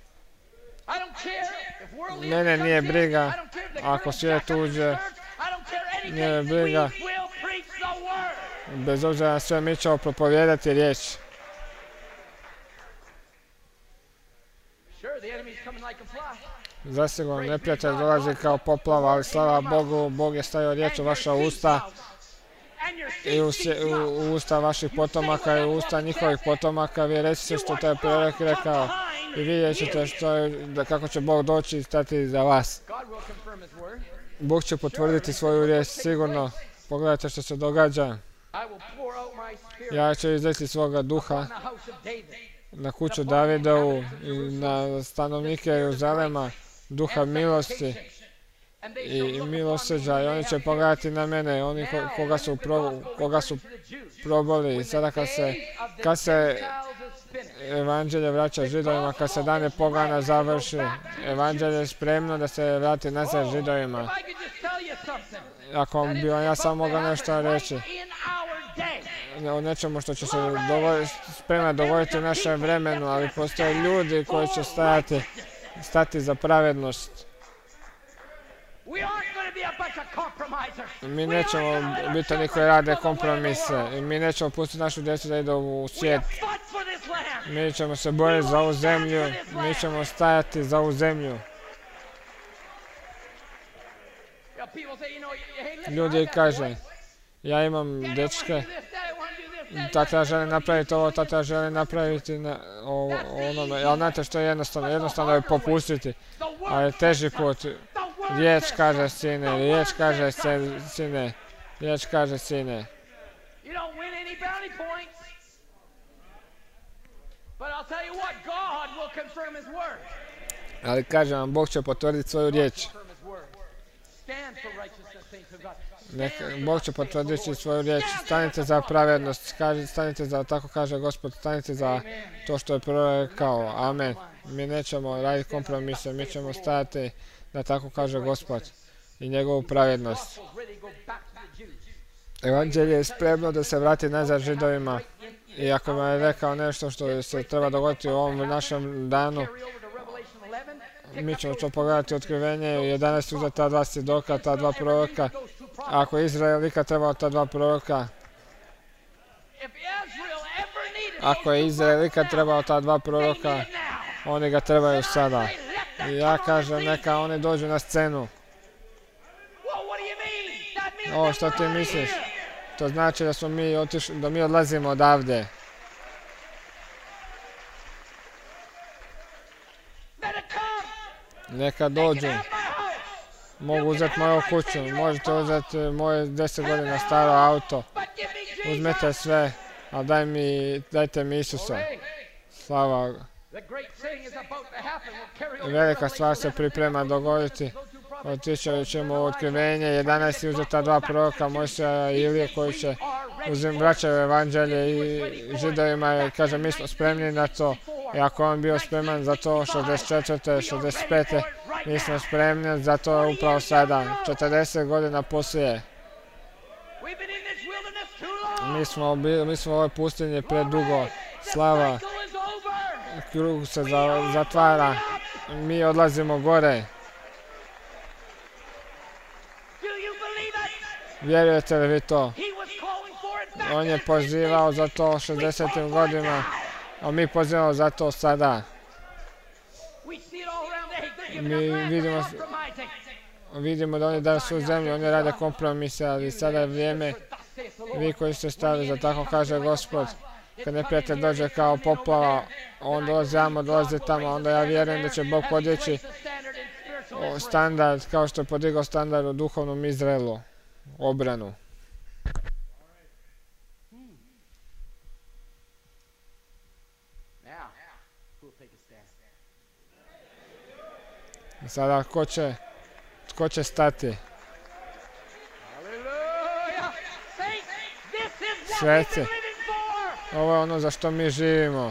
Mene nije briga ako svijet uđe, nije me briga. Bez obzira na sve mi ćemo propovijedati riječ. Zasigurno neprijatelj dolazi kao poplava, ali slava Bogu, Bog je stavio riječ u vaša usta i u, u, u usta vaših potomaka i u usta njihovih potomaka. Vi recite što taj prorok rekao i vidjet ćete što je, da kako će Bog doći i stati za vas. Bog će potvrditi svoju riječ sigurno. Pogledajte što se događa. Ja ću izreći svoga duha na kuću Davidovu i na stanovnike Jeruzalema, duha milosti i milosrđa, i oni će pogledati na mene, oni koga su, pro, koga su probali. I sada kad se, kad se evanđelje vraća Židovima, kad se dane pogana završi, evanđelje je spremno da se vrati nazad Židovima. Ako bi vam ja samo mogao nešto reći o nečemu što će se spremno dogoditi u našem vremenu, ali postoje ljudi koji će stajati, stati za pravednost. Mi nećemo biti oni koji rade kompromise i mi nećemo pustiti našu djecu da idu u svijet. Mi ćemo se boriti za ovu zemlju, mi ćemo stajati za ovu zemlju. Ljudi kaže, ja imam dečke, tata želi napraviti ovo, tata želi napraviti na, o, onome, ali znate što je jednostavno, jednostavno je popustiti, ali teži put. Riječ kaže sine, riječ kaže sine, riječ kaže sine. Ali kažem vam, Bog će potvrditi svoju riječ. Neka, Bog će potvrditi svoju riječ. Stanite za pravednost, stanite za, tako kaže Gospod, stanite za to što je prorok rekao. Amen. Mi nećemo raditi kompromise, mi ćemo stajati, da tako kaže Gospod, i njegovu pravednost. Evanđelje je spremno da se vrati nazad Židovima. I ako vam je rekao nešto što se treba dogoditi u ovom našem danu, mi ćemo to pogledati otkrivenje jedanaest uzeti ta dva svjedoka, ta dva proroka. Ako je Izrael ikad trebao ta dva proroka, ako je Izrael ikad trebao ta dva proroka, oni ga trebaju sada. I ja kažem, neka oni dođu na scenu. O, što ti misliš? To znači da smo mi otišli, da mi odlazimo odavde. Neka dođu. Mogu uzeti moju kuću, možete uzeti moje deset godina staro auto. Uzmete sve, ali daj mi, dajte mi Isusa. Slava. Velika stvar se priprema dogoditi. Otići ćemo u otkrivenje, jedanaest uzeti ta dva proroka, Mojsija i Ilije, koji će uzim vraćaju evanđelje i Židovima i kaže mi smo spremni na to. I ako on bio spreman za to šezdeset četvrte šezdeset pete mi smo spremni za to upravo sada, četrdeset godina poslije. Mi smo, mi smo u ovoj pustinji predugo. Slava. Krug se za, zatvara. Mi odlazimo gore. Vjerujete li vi to? On je pozivao za to šezdesetim godinama, a mi pozivamo za to sada. Mi vidimo, vidimo da oni daju svu zemlju, oni rade kompromise, ali sada je vrijeme, vi koji ste stali, za tako kaže Gospod, kad neprijatelj dođe kao poplava, on dolazi tamo, dolazi tamo, onda ja vjerujem da će Bog podići standard, kao što je podigao standard u duhovnom Izraelu, obranu. Sada, ko će, ko će stati? Sveci, ovo je ono za što mi živimo.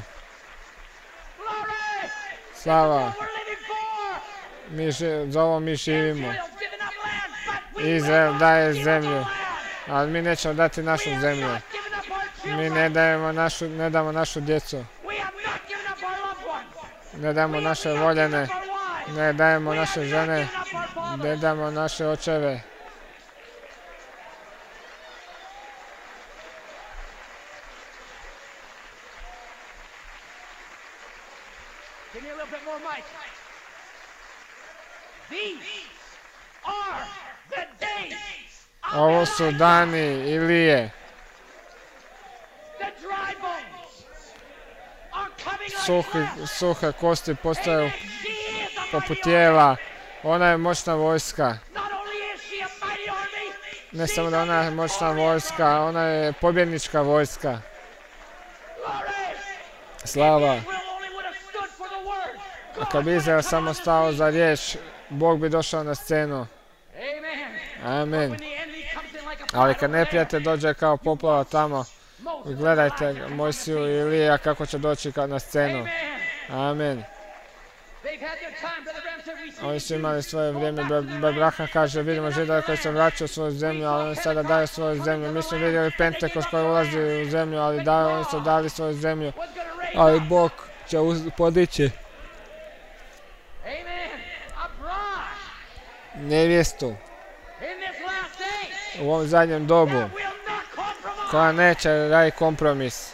Slava, mi ži, za ovo mi živimo. Izrael daje zemlju, ali mi nećemo dati našu zemlju. Mi ne dajemo našu, ne damo našu djecu. Ne damo naše voljene. Ne dajemo naše žene, ne damo naše očeve. Ovo su dani Ilije. Suhi, suhe kosti postaju poput tijela. Ona je moćna vojska. Ne samo da ona je moćna vojska, ona je pobjednička vojska. Slava. A kad bi Izrael samo stao za riječ, Bog bi došao na scenu. Amen. Ali kad neprijatelj dođe kao poplava tamo, gledajte Mojsiju i Ilija kako će doći na scenu. Amen. Oni su imali svoje vrijeme. Abraham kaže, vidimo Židove koji se vraćaju u svoju zemlju, ali oni sada daju svoju zemlju. Mi smo vidjeli Pentekost koji ulazi u zemlju, ali daju, oni su dali svoju zemlju. Ali Bog će podići nevjestu u ovom zadnjem dobu, koja neće raditi kompromis.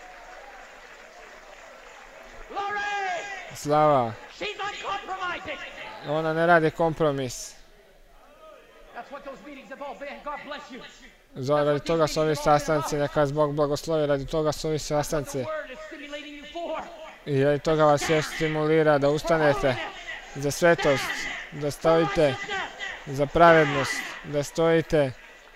Slava. Ona ne radi kompromis. Radi toga su ovi sastanci, neka vas Bog blagoslovi, radi toga su ovi sastanci. I radi toga vas još stimulira da ustanete za svetost, da stojite za pravednost, da stojite.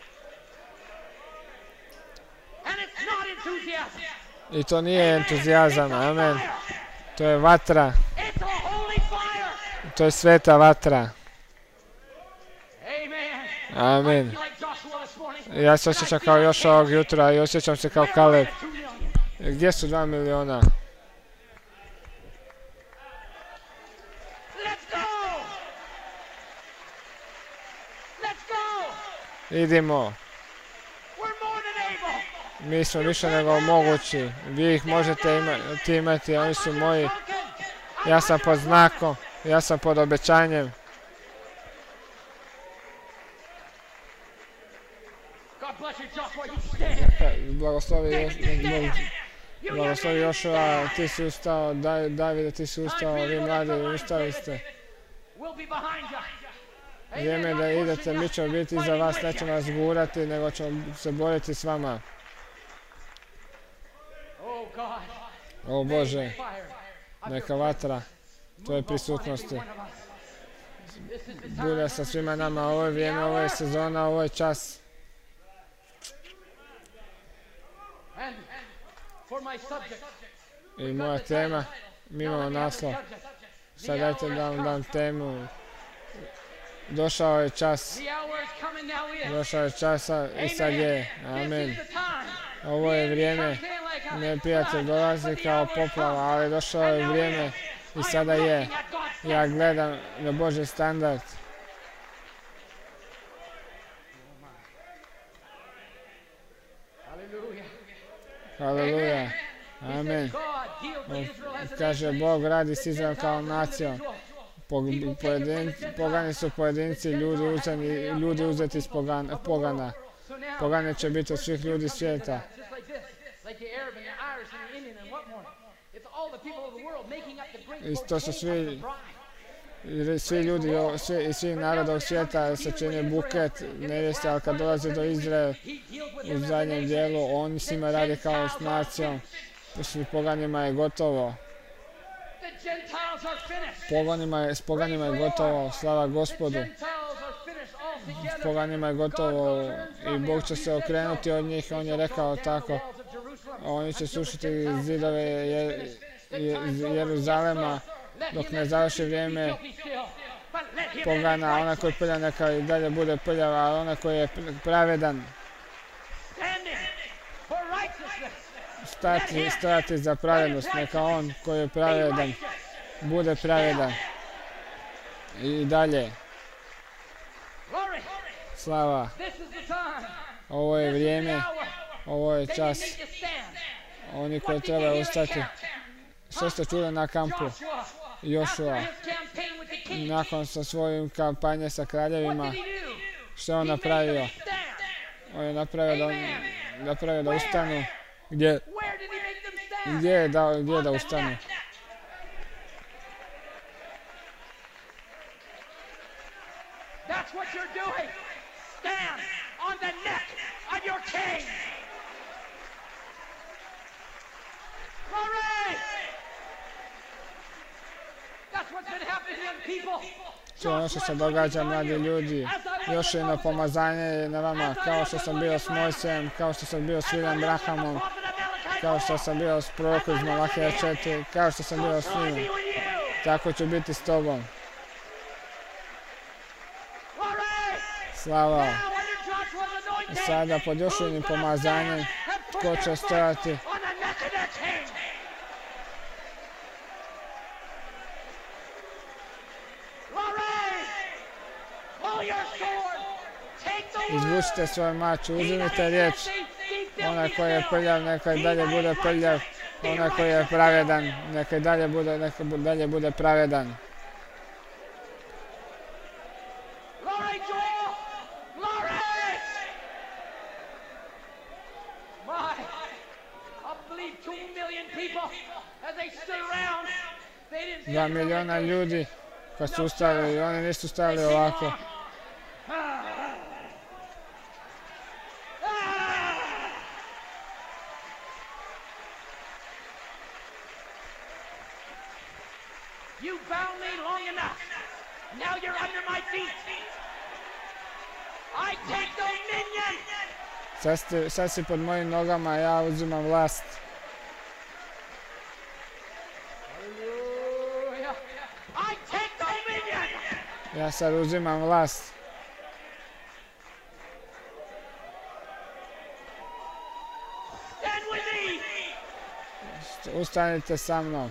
I to nije entuzijazam, amen. To je vatra. To je sveta vatra. Amen. Ja se osjećam kao još ovog jutra i osjećam se kao Kaleb. Gdje su dva miliona? Idimo. Mi smo više nego mogući. Vi ih možete imati, imati, oni su moji. Ja sam pod znakom, ja sam pod obećanjem. Blagoslovi, blagoslovi Jošua, ti si ustao, Davide, ti si ustao, vi mladi, ustali ste. Vrijeme je da idete, mi ćemo biti za vas, nećemo vas gurati, nego ćemo se boriti s vama. O Bože, neka vatra tvoje prisutnosti bude sa svima nama. Ovo je vrijeme, ovo je sezona, ovo je čas. I moja tema, mi imamo naslov. Sad dajte da vam dam temu. Došao je čas. Došao je čas i sad je. Amen. Ovo je vrijeme. Neprijatelj dolazi kao poplava, ali došao je vrijeme i sada je. Ja gledam na Božji standard. Haleluja. Amen. Kaže, Bog radi s Izraelom kao nacijom. Pogani su pojedinci, ljudi uzeti iz pogana. Pogane će biti od svih ljudi svijeta. I to su svi, svi ljudi iz svih naroda svijeta sačine buket nevjeste, ali kad dolazi do Izraela u zadnjem dijelu, on s njima radi kao s nacijom. S poganima je gotovo. S poganima je gotovo, slava Gospodu. S poganima je gotovo i Bog će se okrenuti od njih, on je rekao tako. Oni će sušiti zidove Jeruzalema dok ne završi vrijeme pogana. Ona koji prlja neka i dalje bude prljava, ali ona koji je pravedan stati, stajati za pravednost. Neka on koji je pravedan bude pravedan i dalje. Slava. Ovo je vrijeme, ovo je čas. Oni koji treba ustati. Što ste čuli na kampu Jošua? Nakon sa svojim kampanje sa kraljevima, što je on napravio? On je napravio da, napravio da ustanu. Gdje? Gdje je da, gdje da ustanu? That's what you're doing. Stand on the neck of your king. Glory! That's what's been happening, young people. To je ono što se događa, mladi ljudi. Još jedno pomazanje na vama, kao što sam bio s Mojsijem, kao što sam bio s Viljem Brahamom, kao što sam bio s prorokom iz Malahija četiri, kao što sam bio s njim. Tako ću biti s tobom. Slava. Sada pod Jošuinim pomazanjem, tko će stojati? Izvučite svoj mač, uzimite riječ. Onaj koji je prljav, neka i dalje bude prljav. Onaj koji je pravedan, neka i dalje bude, neka dalje bude pravedan. Dva miliona ljudi kad su ustali, oni nisu stali ovako. You bound me long enough. Now you're under my feet. I take dominion. Sad, ste, sad si pod mojim nogama, ja uzimam vlast. I take dominion. Ja sad uzimam vlast. Stand with me. Ustanite sa mnom.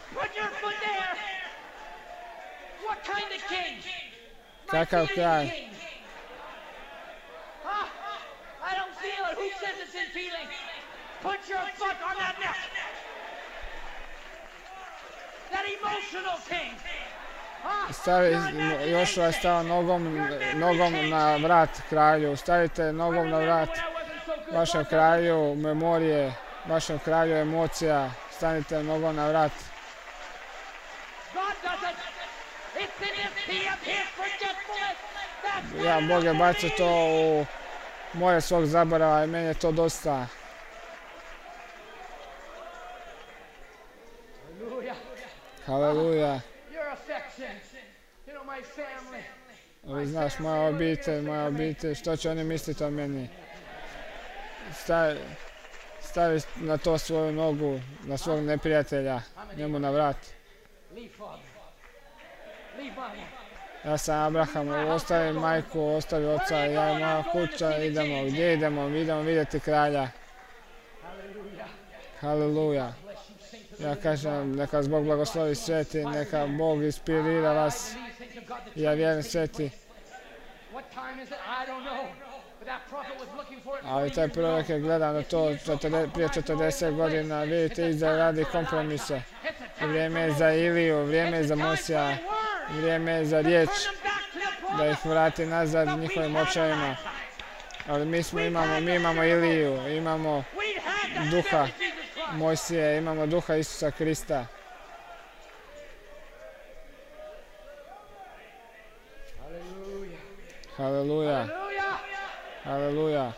Kakav kralj? isn't feeling. Put your foot on that neck. That emotional king. Stavi, Jošua je stao nogom, nogom na vrat kralju. Stavite nogom na vrat vašem kralju memorije, vašem kralju emocija. Stanite nogom na vrat. Ja, Bog je bacio to u more svog zaborava i meni je to dosta. Haleluja. Ali znaš, moja obitelj, moja obitelj, što će oni misliti o meni? Stavi, stavi na to svoju nogu, na svog neprijatelja, njemu na vrat. Ja sam Abraham, ostavi majku, ostavi oca, ja i moja kuća, idemo, gdje idemo? Idemo vidjeti kralja. Haleluja. Ja kažem, neka vas Bog blagoslovi sveti, neka Bog inspirira vas. Ja vjerujem sveti. Ali taj prorok je gledao na to prije četrdeset godina. Vidite, Izrael radi kompromise. Vrijeme je za Iliju, vrijeme je za Mosija, vrijeme je za riječ. Da ih vrati nazad njihovim očevima. Ali mi smo imamo, mi imamo Iliju, imamo duha Mojsije, imamo duha Isusa Krista. Haleluja. Haleluja.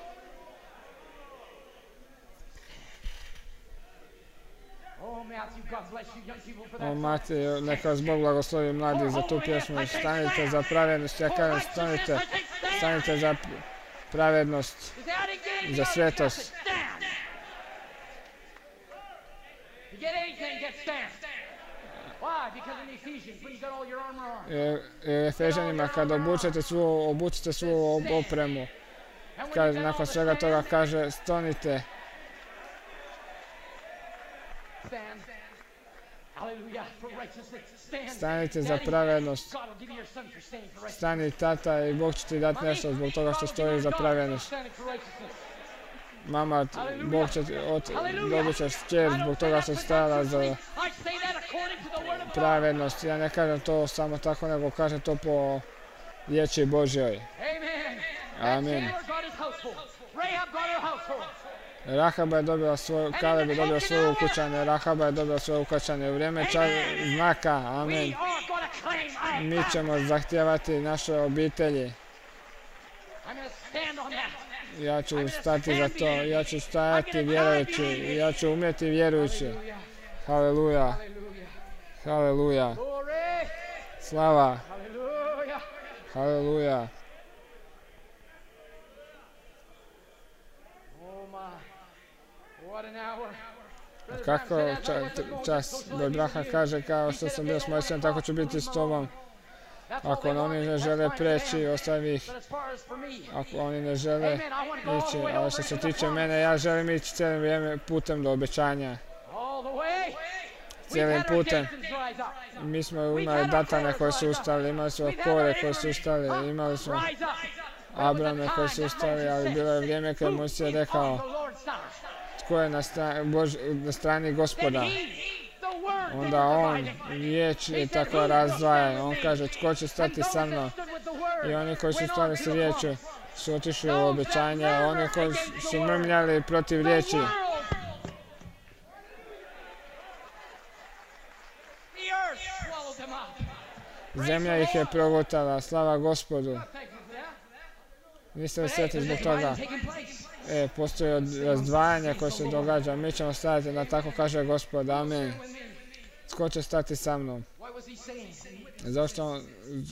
O Matej, neka vas Bog blagoslovi mladi za tu pjesmu. Stanite za pravednost, ja kažem stanite, stanite za pravednost, za svetost. Efežanima, kada obučete svu, obučite svu opremu, kaže, nakon svega toga kaže, stonite. Stanite za pravednost. Stani tata i Bog će ti dati nešto zbog toga što stoji za pravednost. Mama, Bog će ti, dobit ćeš čer zbog toga što stajala za pravednost. Ja ne kažem to samo tako, nego kažem to po riječi Božjoj. Amin. Rahaba je dobila svoju, Kaleb je dobila svoje ukućane, Rahaba je dobila svoje ukućane. U vrijeme znaka, amin. Mi ćemo zahtijevati naše obitelji. Ja ću stati za to, ja ću stajati vjerujući, ja ću umjeti vjerujući. Haleluja. Haleluja. Slava. Haleluja. Kako čas, Braha kaže, kao što sam bio s Mojsijem, tako ću biti s tobom. Ako oni ne žele preći, ostavi ih. Ako oni ne žele ići, ali što se tiče mene, ja želim ići cijelim vrijeme putem do obećanja. Cijelim putem. Mi smo imali Datane koji su ustali, imali smo Kore koji su ustali, imali smo Abrame koji su ustali, ali bilo je vrijeme kad Mojsije rekao tko je na strani, Bož, na strani Gospoda. Onda on, riječ je tako razdvaja, on kaže tko će stati sa mnom. I oni koji su stali sa riječu su otišli u obećanje, a oni koji su mrmljali protiv riječi. Zemlja ih je progutala, slava Gospodu. Niste li sretni zbog toga? E, postoji razdvajanje koje se događa, mi ćemo stajati na tako kaže Gospod, amen. Tko će stati sa mnom? Zašto on...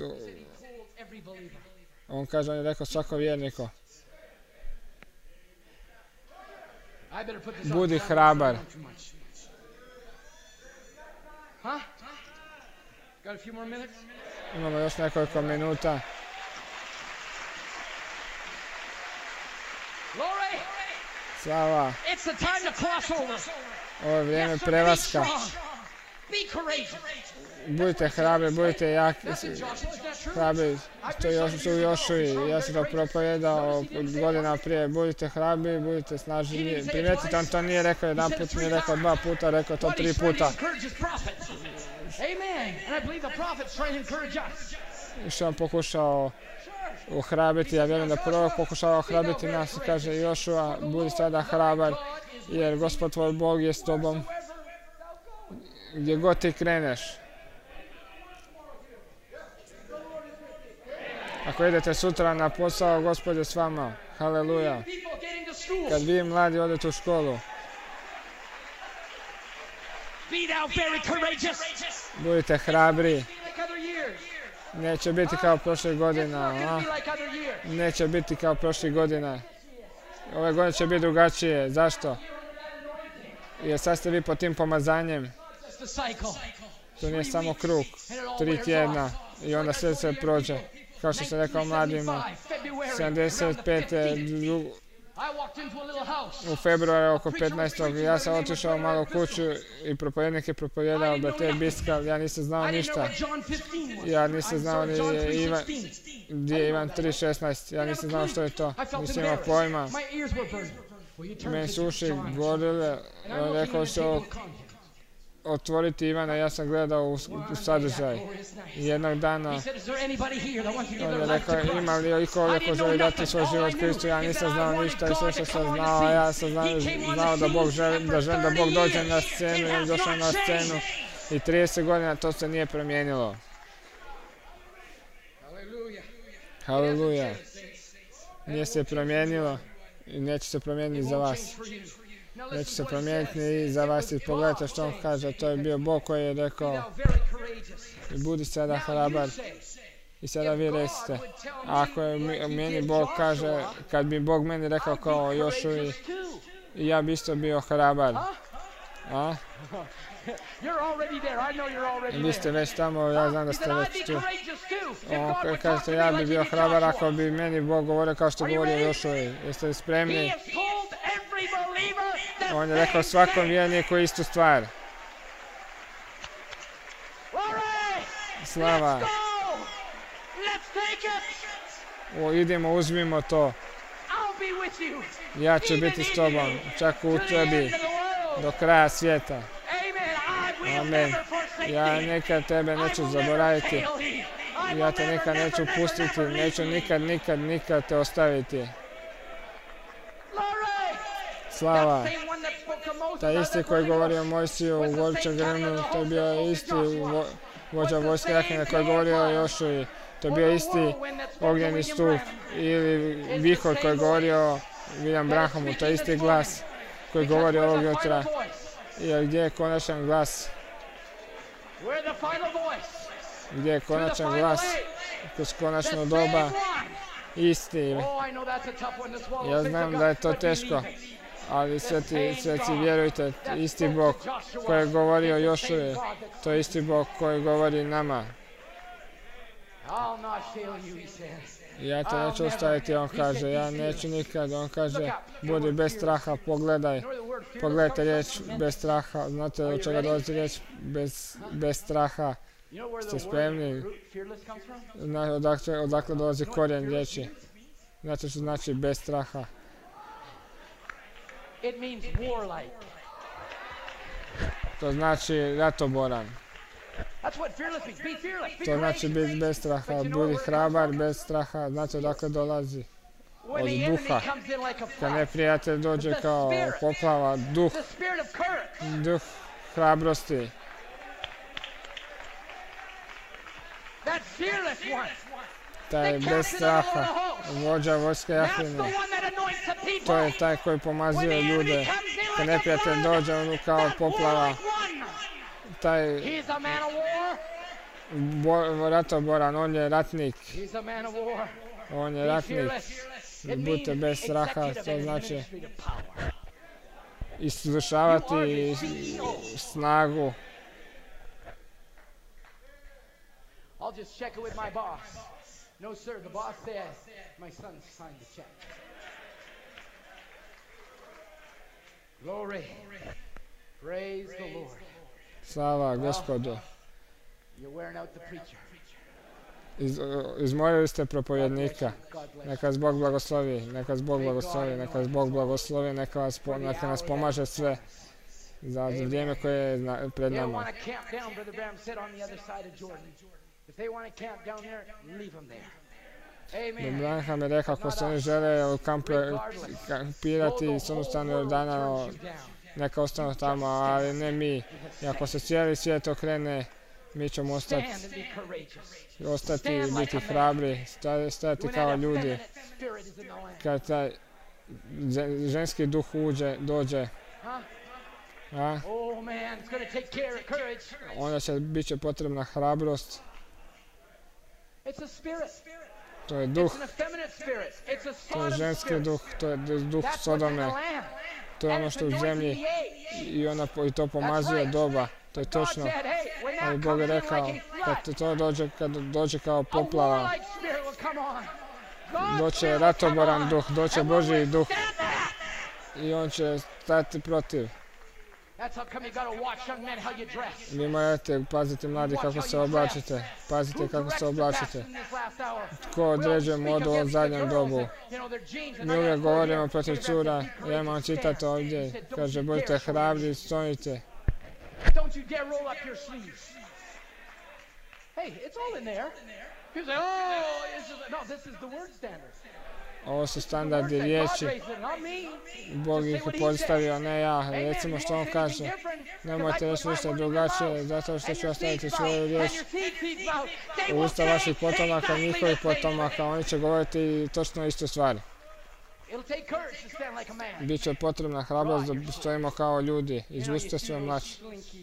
On kaže, on je rekao svako vjerniko. Budi hrabar. Imamo još nekoliko minuta. Slava. Ovo je vrijeme prelaska. Budite hrabri, budite jaki, hrabri, što još su Jošuji. Ja sam to propovedao godina prije. Budite hrabri, budite snažni. Primijetite, on to nije rekao jedan put, nije rekao dva puta, rekao to tri puta. Što on pokušao ohrabriti, ja vjerujem da prvo pokušava ohrabriti nas i kaže Jošua, budi sada hrabar, jer Gospod tvoj Bog je s tobom gdje god ti kreneš. Ako idete sutra na posao, Gospod je s vama. Haleluja. Kad vi mladi odete u školu, budite hrabri. Neće biti kao prošle godine, a? Neće biti kao prošle godine. Ove godine će biti drugačije. Zašto? Jer sad ste vi pod tim pomazanjem. To nije samo krug. Tri tjedna i onda sve se prođe. Kao što sam rekao mladima. sedamdeset pete u februaru oko petnaestog ja sam otišao malo u kuću i propovednik je propovedao brate Biskal, ja nisam znao ništa. Ja nisam znao ni Ivan, gdje je Ivan tri šesnaest, ja nisam znao što je to, nisam imao pojma. Meni su uši gorile, on rekao što otvoriti Ivana, ja sam gledao u, u sadržaj. Jednog dana on je rekao, ima li iko ovdje ko želi dati svoj život Kristu, ja nisam znao ništa i sve što sam znao, a ja sam znao, znao da Bog želi, da želim da Bog dođe na scenu i došao na scenu i trideset godina to se nije promijenilo. Haleluja. Nije se promijenilo i neće se promijeniti za vas. Neće se promijeniti i za vas i pogledajte što on kaže, to je bio Bog koji je rekao budi sada hrabar. I sada vi recite, ako je meni Bog kaže, kad bi Bog meni rekao kao Jošuji, ja bi isto bio hrabar. A? Vi ste već tamo, ja znam da ste već tu. On kažete, ja bi bio hrabar ako bi meni Bog govorio kao što govorio Jošuji. Jeste li spremni? On je rekao svakom vjerniku istu stvar. Slava. O, idemo, uzmimo to. Ja ću biti s tobom, čak u tebi, do kraja svijeta. Amen. Ja nikad tebe neću zaboraviti. Ja te nikad neću pustiti, neću nikad, nikad, nikad te ostaviti. Slava. Taj isti koji govorio Mojsiju u gorućem grmlju, to je bio isti vo, vođa vojske Jahvina koji je govorio o Jošuji. To je bio isti ognjeni stup ili vihor koji je govorio William Branhamu, to je isti glas koji govori ovog jutra. Jer gdje je konačan glas? Gdje je konačan glas? Kroz konačno doba isti. Ja znam da je to teško, ali sveti, sveti vjerujte, isti Bog koji je govorio Jošuji, to je isti Bog koji govori nama. Ja te neću ostaviti, on kaže, ja neću nikad, on kaže, budi bez straha, pogledaj, pogledajte riječ bez straha, znate od čega dolazi riječ bez, bez straha, ste spremni, odakle, odakle dolazi korijen riječi, znate što znači bez straha. To znači ratoboran. To znači biti bez straha, budi hrabar bez straha, znate odakle dolazi? Od duha. Kad neprijatelj dođe kao poplava, duh, duh hrabrosti. Taj bez straha, vođa vojske Jahvine. To je taj koji pomazuje ljude. Kad neprijatelj dođe on kao poplava, taj ratoboran, on je ratnik. On je ratnik. Budite bez straha, to znači izvršavati snagu. I'll just check it with my boss. No, sir, the boss says my son signed the check. Glory. Praise the Lord. Slava Gospodu. You're wearing out the preacher. Iz, izmorili ste propovjednika. Neka vas Bog blagoslovi, neka vas Bog blagoslovi, neka vas Bog blagoslovi, neka, vas po, neka nas pomaže sve za vrijeme koje je na, pred nama. Branham je rekao, ako se oni žele kampirati s onu stranu Jordana, neka ostanu tamo, ali ne mi. I ako se cijeli svijet okrene, mi ćemo ostati, ostati i biti hrabri, stajati kao ljudi. Kad taj ženski duh uđe, dođe, a? Onda će bit će potrebna hrabrost. To je duh, to je ženski duh, to je duh Sodome. To je ono što u zemlji i, ona, i to pomazuje doba. To je točno. Ali Bog je rekao, kad to dođe, kad dođe kao poplava, doće ratoboran duh, doće Božji duh i on će stati protiv. Vi morate paziti, mladi, kako se oblačite. Pazite kako se oblačite. Tko određuje modu u ovom zadnjem dobu? Mi uvijek govorimo protiv cura. Ja imam citat ovdje. Kaže, budite hrabri, stojite. Ovo su standardi riječi. Bog ih je postavio, ne ja. Recimo što on kaže. Nemojte reći ništa drugačije, zato što ću ostaviti svoju riječ u usta vaših potomaka, njihovih potomaka. Oni će govoriti točno istu stvar. Biće potrebna hrabrost da stojimo kao ljudi. Izvučite svoje mlače.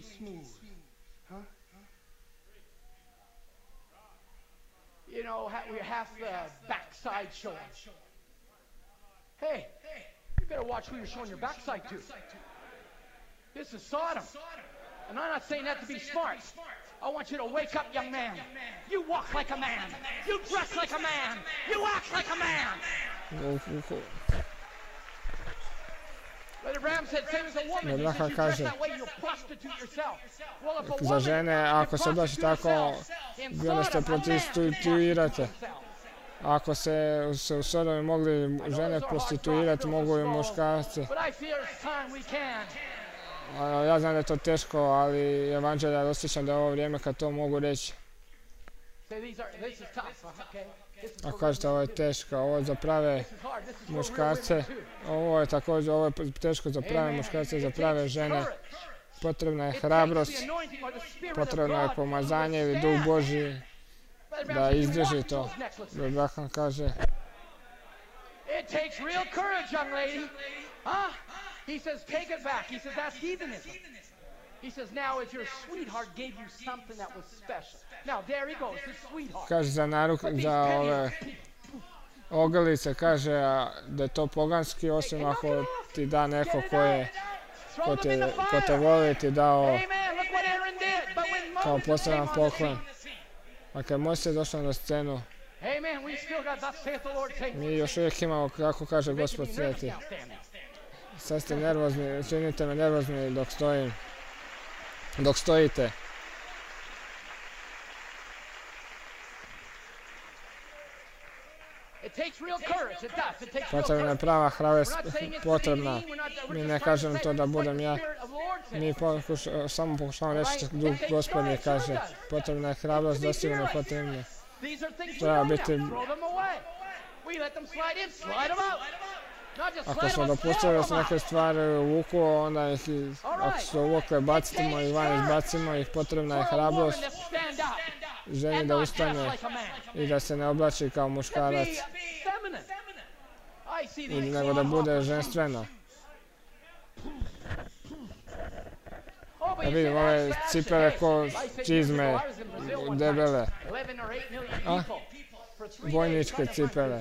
You know, we half the backside showing. Hey, you better watch who you're showing your backside to. This is Sodom. And I'm not saying that to be smart. I want you to wake up, young man. You walk like a man. You dress like a man. You act like a man. Branham kaže, za žene, ako se baš tako, vi onda ste prostituirate. Ako se, se u Sodomi mogli žene prostituirati, mogu i muškarci. Ja znam da je to teško, ali evanđelja osjećam da je ovo vrijeme kad to mogu reći. Ako kažete ovo je teško, ovo je za prave muškarce, ovo je također, ovo je teško za prave muškarce, za prave žene. Potrebna je hrabrost, potrebno je pomazanje ili duh Božji da izdrži to. Branham kaže, he says, now as your sweetheart gave you something that was special. Now there he goes, his sweetheart. Kaže za naruk, za ove ogrlice, kaže da je to poganski, osim ako ti da neko ko je, ko te, ko te voli, ti dao kao poseban poklon. A kad Mojsije došao na scenu, mi još uvijek imamo, kako kaže Gospod sveti. Sad ste nervozni, činite me nervozni dok stojim. Dok stojite. Potrebna je prava hrabrost, potrebna. Mi ne kažem to da budem ja. Mi pokuša, samo pokušavamo reći što Duh Gospodnji kaže. Potrebna je hrabrost, dosigurno je potrebna. Treba biti... Ako smo dopustili da se neke stvari uvuku, onda ih, ako su uvukle, bacimo ih van, izbacimo ih, potrebna je hrabrost ženi da ustane i da se ne oblači kao muškarac, nego da bude ženstveno. Da vidim ove cipele ko čizme, debele, a? Vojničke cipele.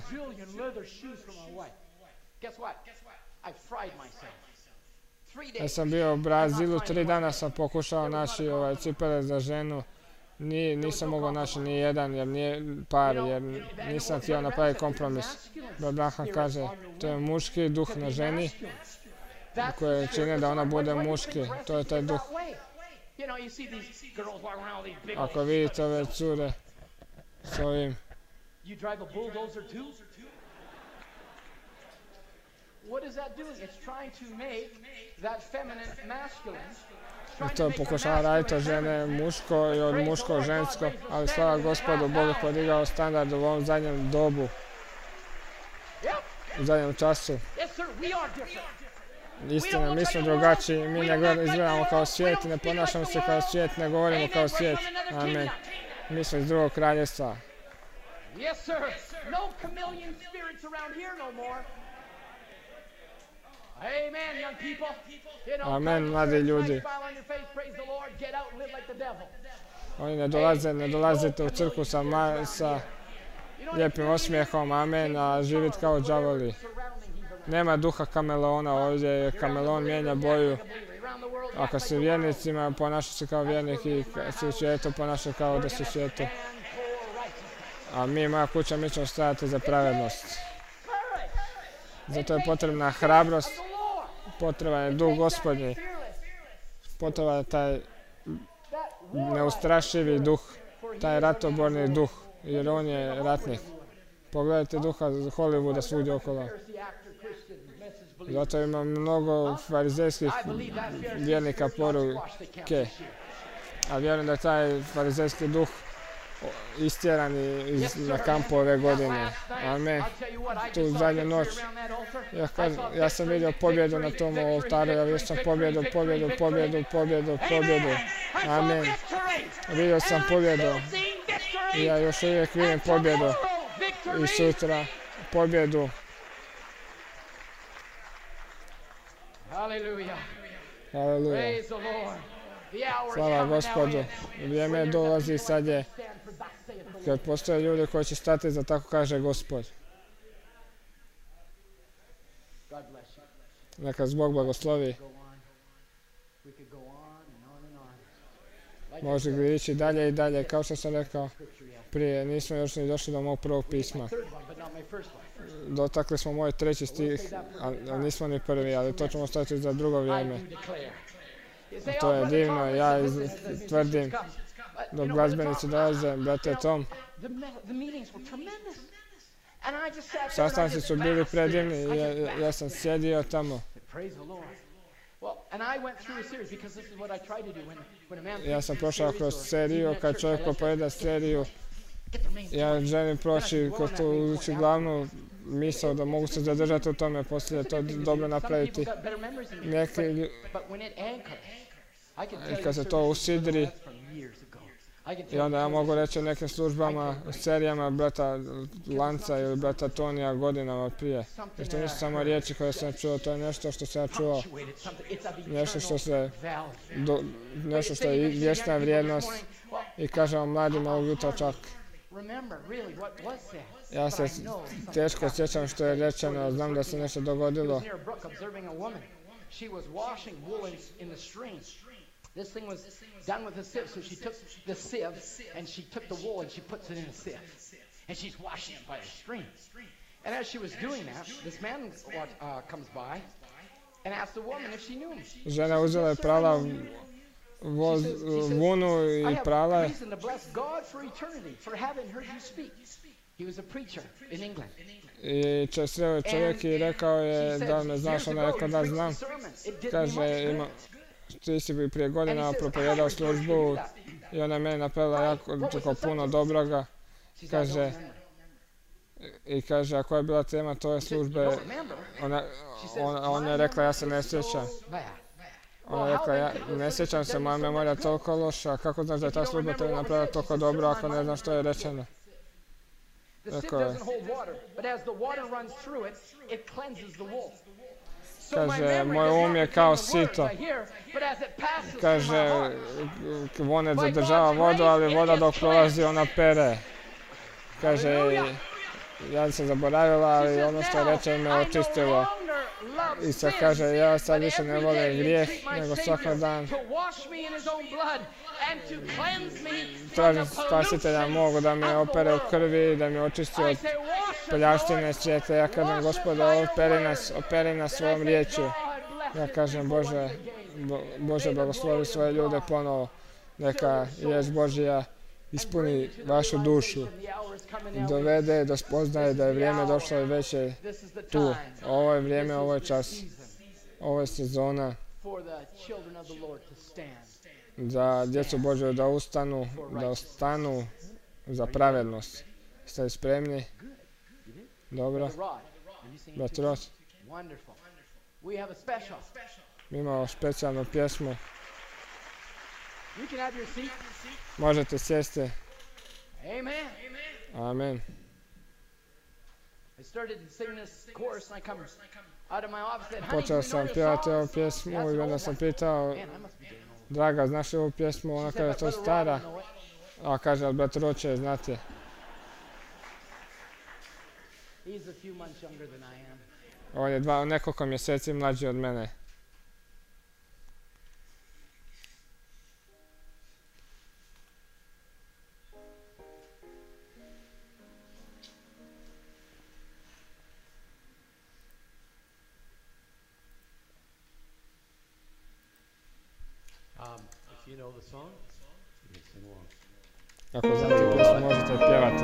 Ja sam bio u Brazilu, tri dana sam pokušao naći ovaj cipele za ženu. Ni, nisam mogao naći ni jedan jer nije par, jer nisam htio napraviti kompromis. Branham kaže, to je muški duh na ženi koje čine da ona bude muški. To je taj duh. Ako vidite ove cure s ovim, i to pokušava raditi od žene muško i od muško žensko, ali slava Gospodu, Bog je podigao standard u ovom zadnjem dobu, u zadnjem času. Istina, mi smo drugačiji, mi ne izgledamo kao svijet, ne ponašamo se kao svijet, ne govorimo kao svijet. Amen. Mi smo iz drugog kraljevstva. Amen, mladi ljudi. Oni ne dolaze, ne dolazite u crkvu sa, sa lijepim osmijehom, amen, a živite kao đavoli. Nema duha kameleona ovdje, jer kameleon mijenja boju. Ako si vjernicima, ponaša se kao vjernik, i kad si u svijetu, ponaša kao da si u svijetu. A mi, moja kuća, mi ćemo stajati za pravednost. Zato je potrebna hrabrost, potreban je duh Gospodnji, potreban je taj neustrašivi duh, taj ratoborni duh, jer on je ratnik. Pogledajte duha Hollywooda svugdje okolo. Zato ima mnogo farizejskih vjernika poruke. A vjerujem da je taj farizejski duh istjeran na kampu ove godine. Amen. Tu zadnju noć. Ja, kažem, ja sam vidio pobjedu na tom oltaru. Ja vidio sam pobjedu, pobjedu, pobjedu, pobjedu, pobjedu. Amen. Vidio sam pobjedu. I ja još uvijek vidim pobjedu. I sutra pobjedu. Hallelujah. Hallelujah. Slava Gospodu. Vrijeme dolazi, sad je kad postoje ljudi koji će stati za tako kaže Gospod. Neka Bog blagoslovi. Može li ići dalje i dalje, kao što sam rekao prije, nismo još ni došli do mog prvog pisma. Dotakli smo moj treći stih, a nismo ni prvi, ali to ćemo staviti za drugo vrijeme. A to je divno, ja tvrdim, dok glazbenici dolaze, brate Tom, sastanci su bili predivni i ja, ja sam sjedio tamo. Ja sam prošao kroz seriju, kad čovjek popoveda seriju, ja želim proći kroz tu ući glavnu misao da mogu se zadržati u tome, poslije to dobro napraviti. Neki, i kad se to usidri, i onda ja mogu reći o nekim službama, serijama brata Lanca ili brata Tonija godinama prije. Jer to nisu samo riječi koje sam čuo, to je nešto što sam ja čuo. Nešto što se, do, nešto što je vječna vrijednost. I kažem vam mladima ovog jutra čak. Ja se teško sjećam što je rečeno, znam da se nešto dogodilo. This thing was done with a sieve, so she took the sieve and she took the wool and she puts it in a sieve. And she's washing it by a stream. And as she was doing that, this man uh, comes by and asked the woman if she knew him. Žena uzela je prala voz, vunu i prala je. Reason to bless God for eternity for having heard you speak. He was a preacher in England. I sreo čovjek i rekao je da me znaš, ona je rekao da znam. Kaže, ima, ti si prije godina propovijedao službu i ona je meni napravila jako puno dobroga. Kaže, i kaže, ako je bila tema tvoje službe, ona, ona, ona je rekla, ja se ne sjećam. Ona je rekla, ja ne sjećam se, moja memorija je toliko loša, kako znaš da je ta služba tebi napravila toliko dobro ako ne znaš što je rečeno? Rekao je. Kaže, moj um je kao sito. Kaže, vonet zadržava vodu, ali voda dok prolazi ona pere. Kaže, ja sam zaboravila, ali ono što je rečeno me očistilo. I sad kaže, ja sad više ne volim grijeh, nego svaki dan tražim spasitelja mogu da me opere u krvi, da me očisti od peljaštine svijeta. Ja kažem, Gospode, operi nas, operi nas svojom riječju. Ja kažem, Bože, Bože blagoslovi svoje ljude ponovo. Neka riječ Božja ispuni vašu dušu i dovede do spoznaje da je vrijeme došlo i već je tu. Ovo je vrijeme, ovo je čas, ovo je sezona za djecu Božju da ustanu, da ostanu za pravednost. Ste li spremni? Dobro. Brat Rod. Mi imamo specijalnu pjesmu. Možete sjesti. Amen. Počeo sam pjevati ovu pjesmu i onda sam pitao Draga, znaš li ovu pjesmu? Ona kaže, to je stara. A kaže, ali brat Rod će znati. On je dva, nekoliko mjeseci mlađi od mene. Ako znate pjesmu, možete pjevati.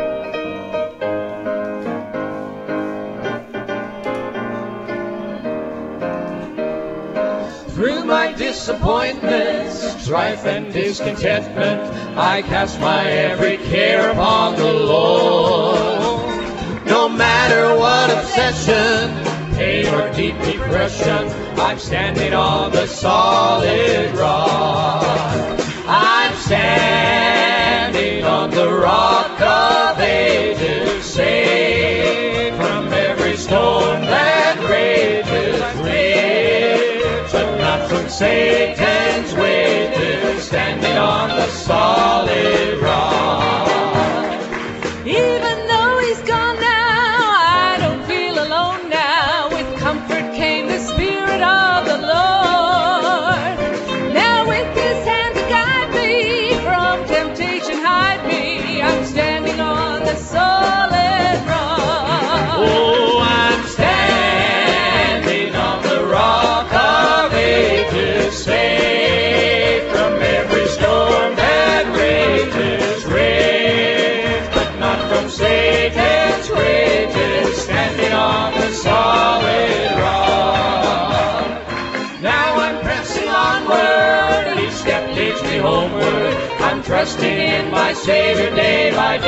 Through my disappointments, strife and discontentment, I cast my every care upon the Lord. No matter what obsession, pain or deep depression, I'm standing on the solid rock. I'm standing on the rock of ages, safe from every storm that rages, rage, but not from Satan's wages, standing on the solid rock. Even though he's gone now, I don't feel alone now. With comfort came the Spirit of the Lord. Now with his hand to guide me, from temptation hide me, I'm standing on the solid rock. Oh, I'm standing on the rock of ages, safe from every storm that rages, rage, but not from Satan's rages, standing on the solid rock. Now I'm pressing onward, each step leads me homeward, I'm trusting in my Savior day by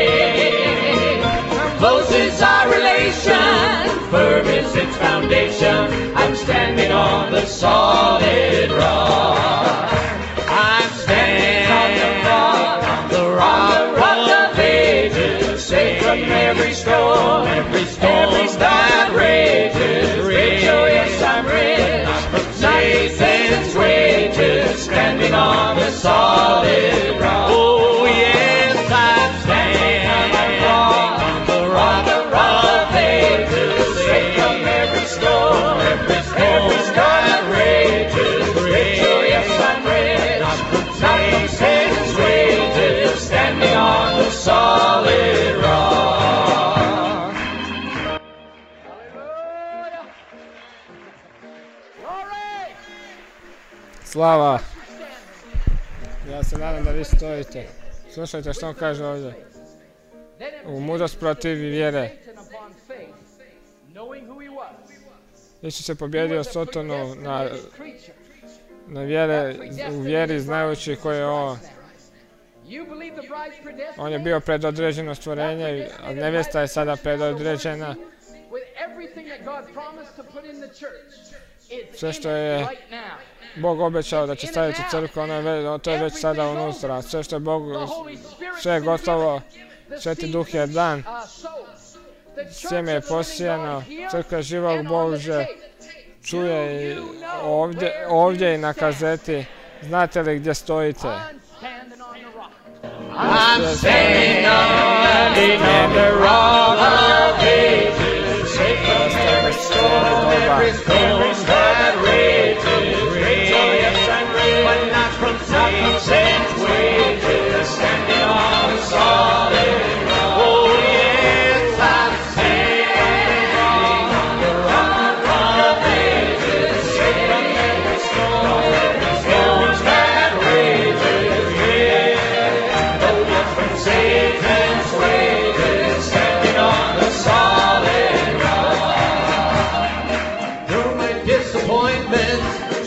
day. Close is our relation, firm is its foundation, I'm standing on the solid rock. I'm standing on the rock, on the rock, rock of ages, safe from every storm, every storm, every storm that rages, rage. Oh yes, I'm rich, from Satan's wages, standing on the solid rock. Oh yes, I'm standing on the rock, on the rock, the rock of ages, safe from every storm, every storm, every storm that rages, rage. Oh yes, I'm rich, not from Satan's wages, standing on the solid rock. Slava! Ja se nadam da vi stojite. Slušajte što on kaže ovdje. U mudrost protiv vjere. Isus je pobjedio Sotonu na, na vjere, u vjeri znajući ko je on. On je bio predodređeno stvorenje, a nevjesta je sada predodređena. Sve što je Bog obećao da će staviti u crkvu, ono je, to je već sada unutra. Sve što je Bog, sve je gotovo, Sveti Duh je dan. Sjeme je posijano, crkva živog Bože čuje i ovdje, ovdje i na kazeti. Znate li gdje stojite? I'm standing on the rock of ages, safe from every storm, every storm that rages, rage. Oh yes, I'm rich, but not from Satan's wages, standing on the solid rock. Oh yes, I'm standing on the rock of ages, safe from every storm,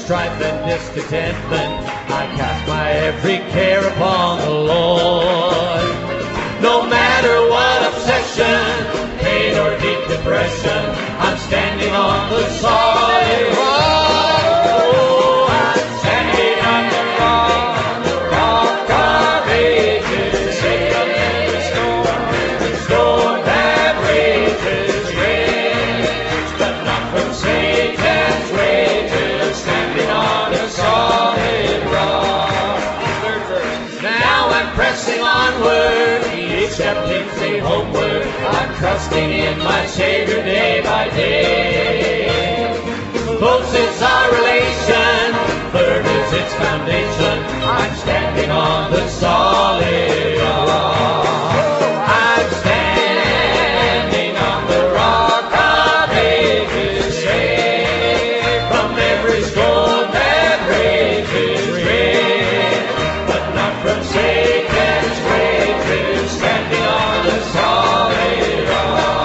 strife and discontentment, I cast my every care upon the Lord. No matter what obsession, pain or deep depression, I'm standing on the solid rock. Oh, I'm standing on the rock, the rock of ages. Safe in the storm, the storm that rages, rages, but not from Satan's wages. Standing on a solid rock. Third verse. Now I'm pressing onward, each step takes me homeward. I'm trusting in my Savior day by day. Close is our relation, firm is its foundation. I'm standing on the solid rock. I'm standing on the rock of ages, safe from every storm that rages, rain, but not from Satan's rages. Standing on the solid rock.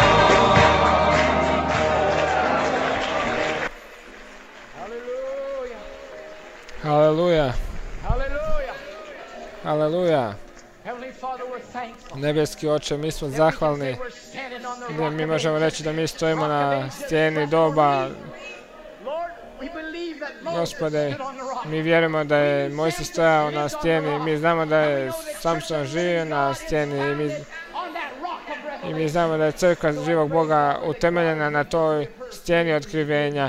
Hallelujah. Haleluja. Hallelujah. Haleluja. Heavenly Father, we're thankful. Nebeski Oče, mi smo zahvalni da mi možemo reći da mi stojimo na stijeni doba. Gospode, mi vjerujemo da je Mojsije stojao na stijeni, mi znamo da je Samson živio na stijeni i mi, i mi znamo da je crkva živog Boga utemeljena na toj stijeni otkrivenja.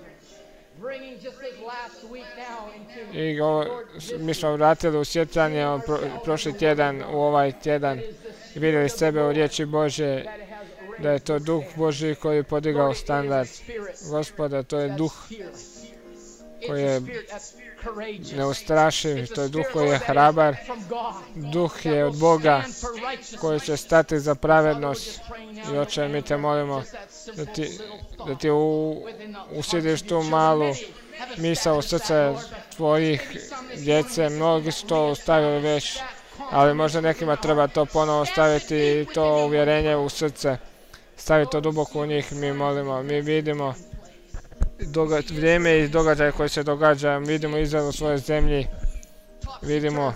I ovo, mi smo vratili u sjećanje pro, prošli tjedan u ovaj tjedan i vidjeli sebe u riječi Božje, da je to Duh Božji koji je podigao standard. Gospoda, to je Duh koji je neustrašiv, to je Duh koji je hrabar, Duh je od Boga koji će stati za pravednost. I Oče, mi te molimo da ti, da ti u, usidiš tu malu misao u srce tvojih djece. Mnogi su to ustavili već, ali možda nekima treba to ponovo staviti i to uvjerenje u srce. Stavi to duboko u njih, mi molimo, mi vidimo doga vrijeme i događaje koje se događa, vidimo Izrael u svojoj zemlji, vidimo,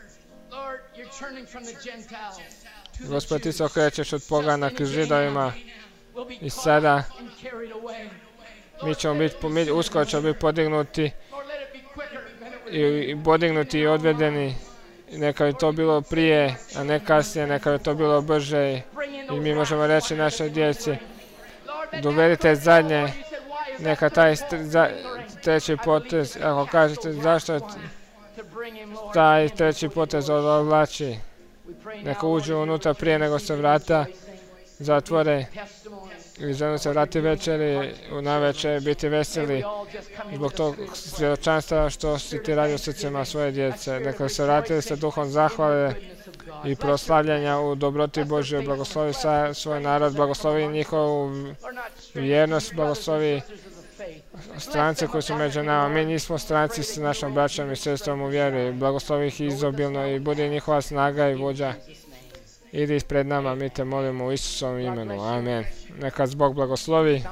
Gospod, ti se okrećeš od pogana k Židovima i sada mi ćemo biti, mi uskoro ćemo biti podignuti i, i podignuti i odvedeni. Neka je to bilo prije, a ne kasnije, neka je to bilo brže i mi možemo reći našoj djeci, dovedite zadnje, neka taj za, treći potez, ako kažete zašto taj treći potez odvlači, neka uđu unutra prije nego se vrata zatvore i žele se vrati večeri, u navečer biti veseli zbog tog svjedočanstva što si ti radio srcima svoje djece. Neka se vratili sa duhom zahvale i proslavljanja u dobroti Božjoj. Blagoslovi sa svoj narod, blagoslovi njihovu vjernost, blagoslovi strance koji su među nama. Mi nismo stranci s našom braćom i sestrom u vjeri. Blagoslovi ih izobilno i budi njihova snaga i vođa. Idi ispred nama, mi te molimo u Isusovom imenu. Amen. Neka Bog blagoslovi.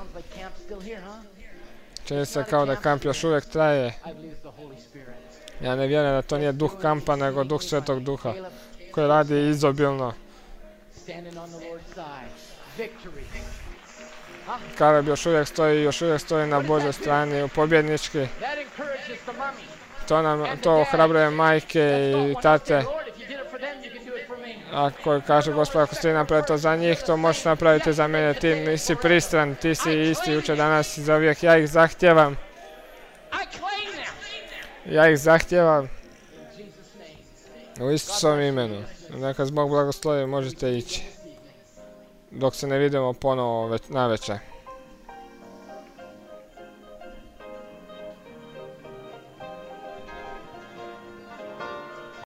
Čini se kao da kamp još uvijek traje. Ja ne vjerujem da to nije duh kampa, nego duh Svetog Duha koji radi izobilno. Kaleb još uvijek stoji, još uvijek stoji na Božoj strani, pobjednički. To nam, to ohrabruje majke i tate. Ako kaže Gospod, ako ste napravili to za njih, to možeš napraviti za mene. Ti nisi pristran, ti si isti jučer, danas i za uvijek. Ja ih zahtijevam. Ja ih zahtijevam. U Isusovom imenu. Neka Bog blagoslovi, možete ići. Dok se ne vidimo ponovo navečer.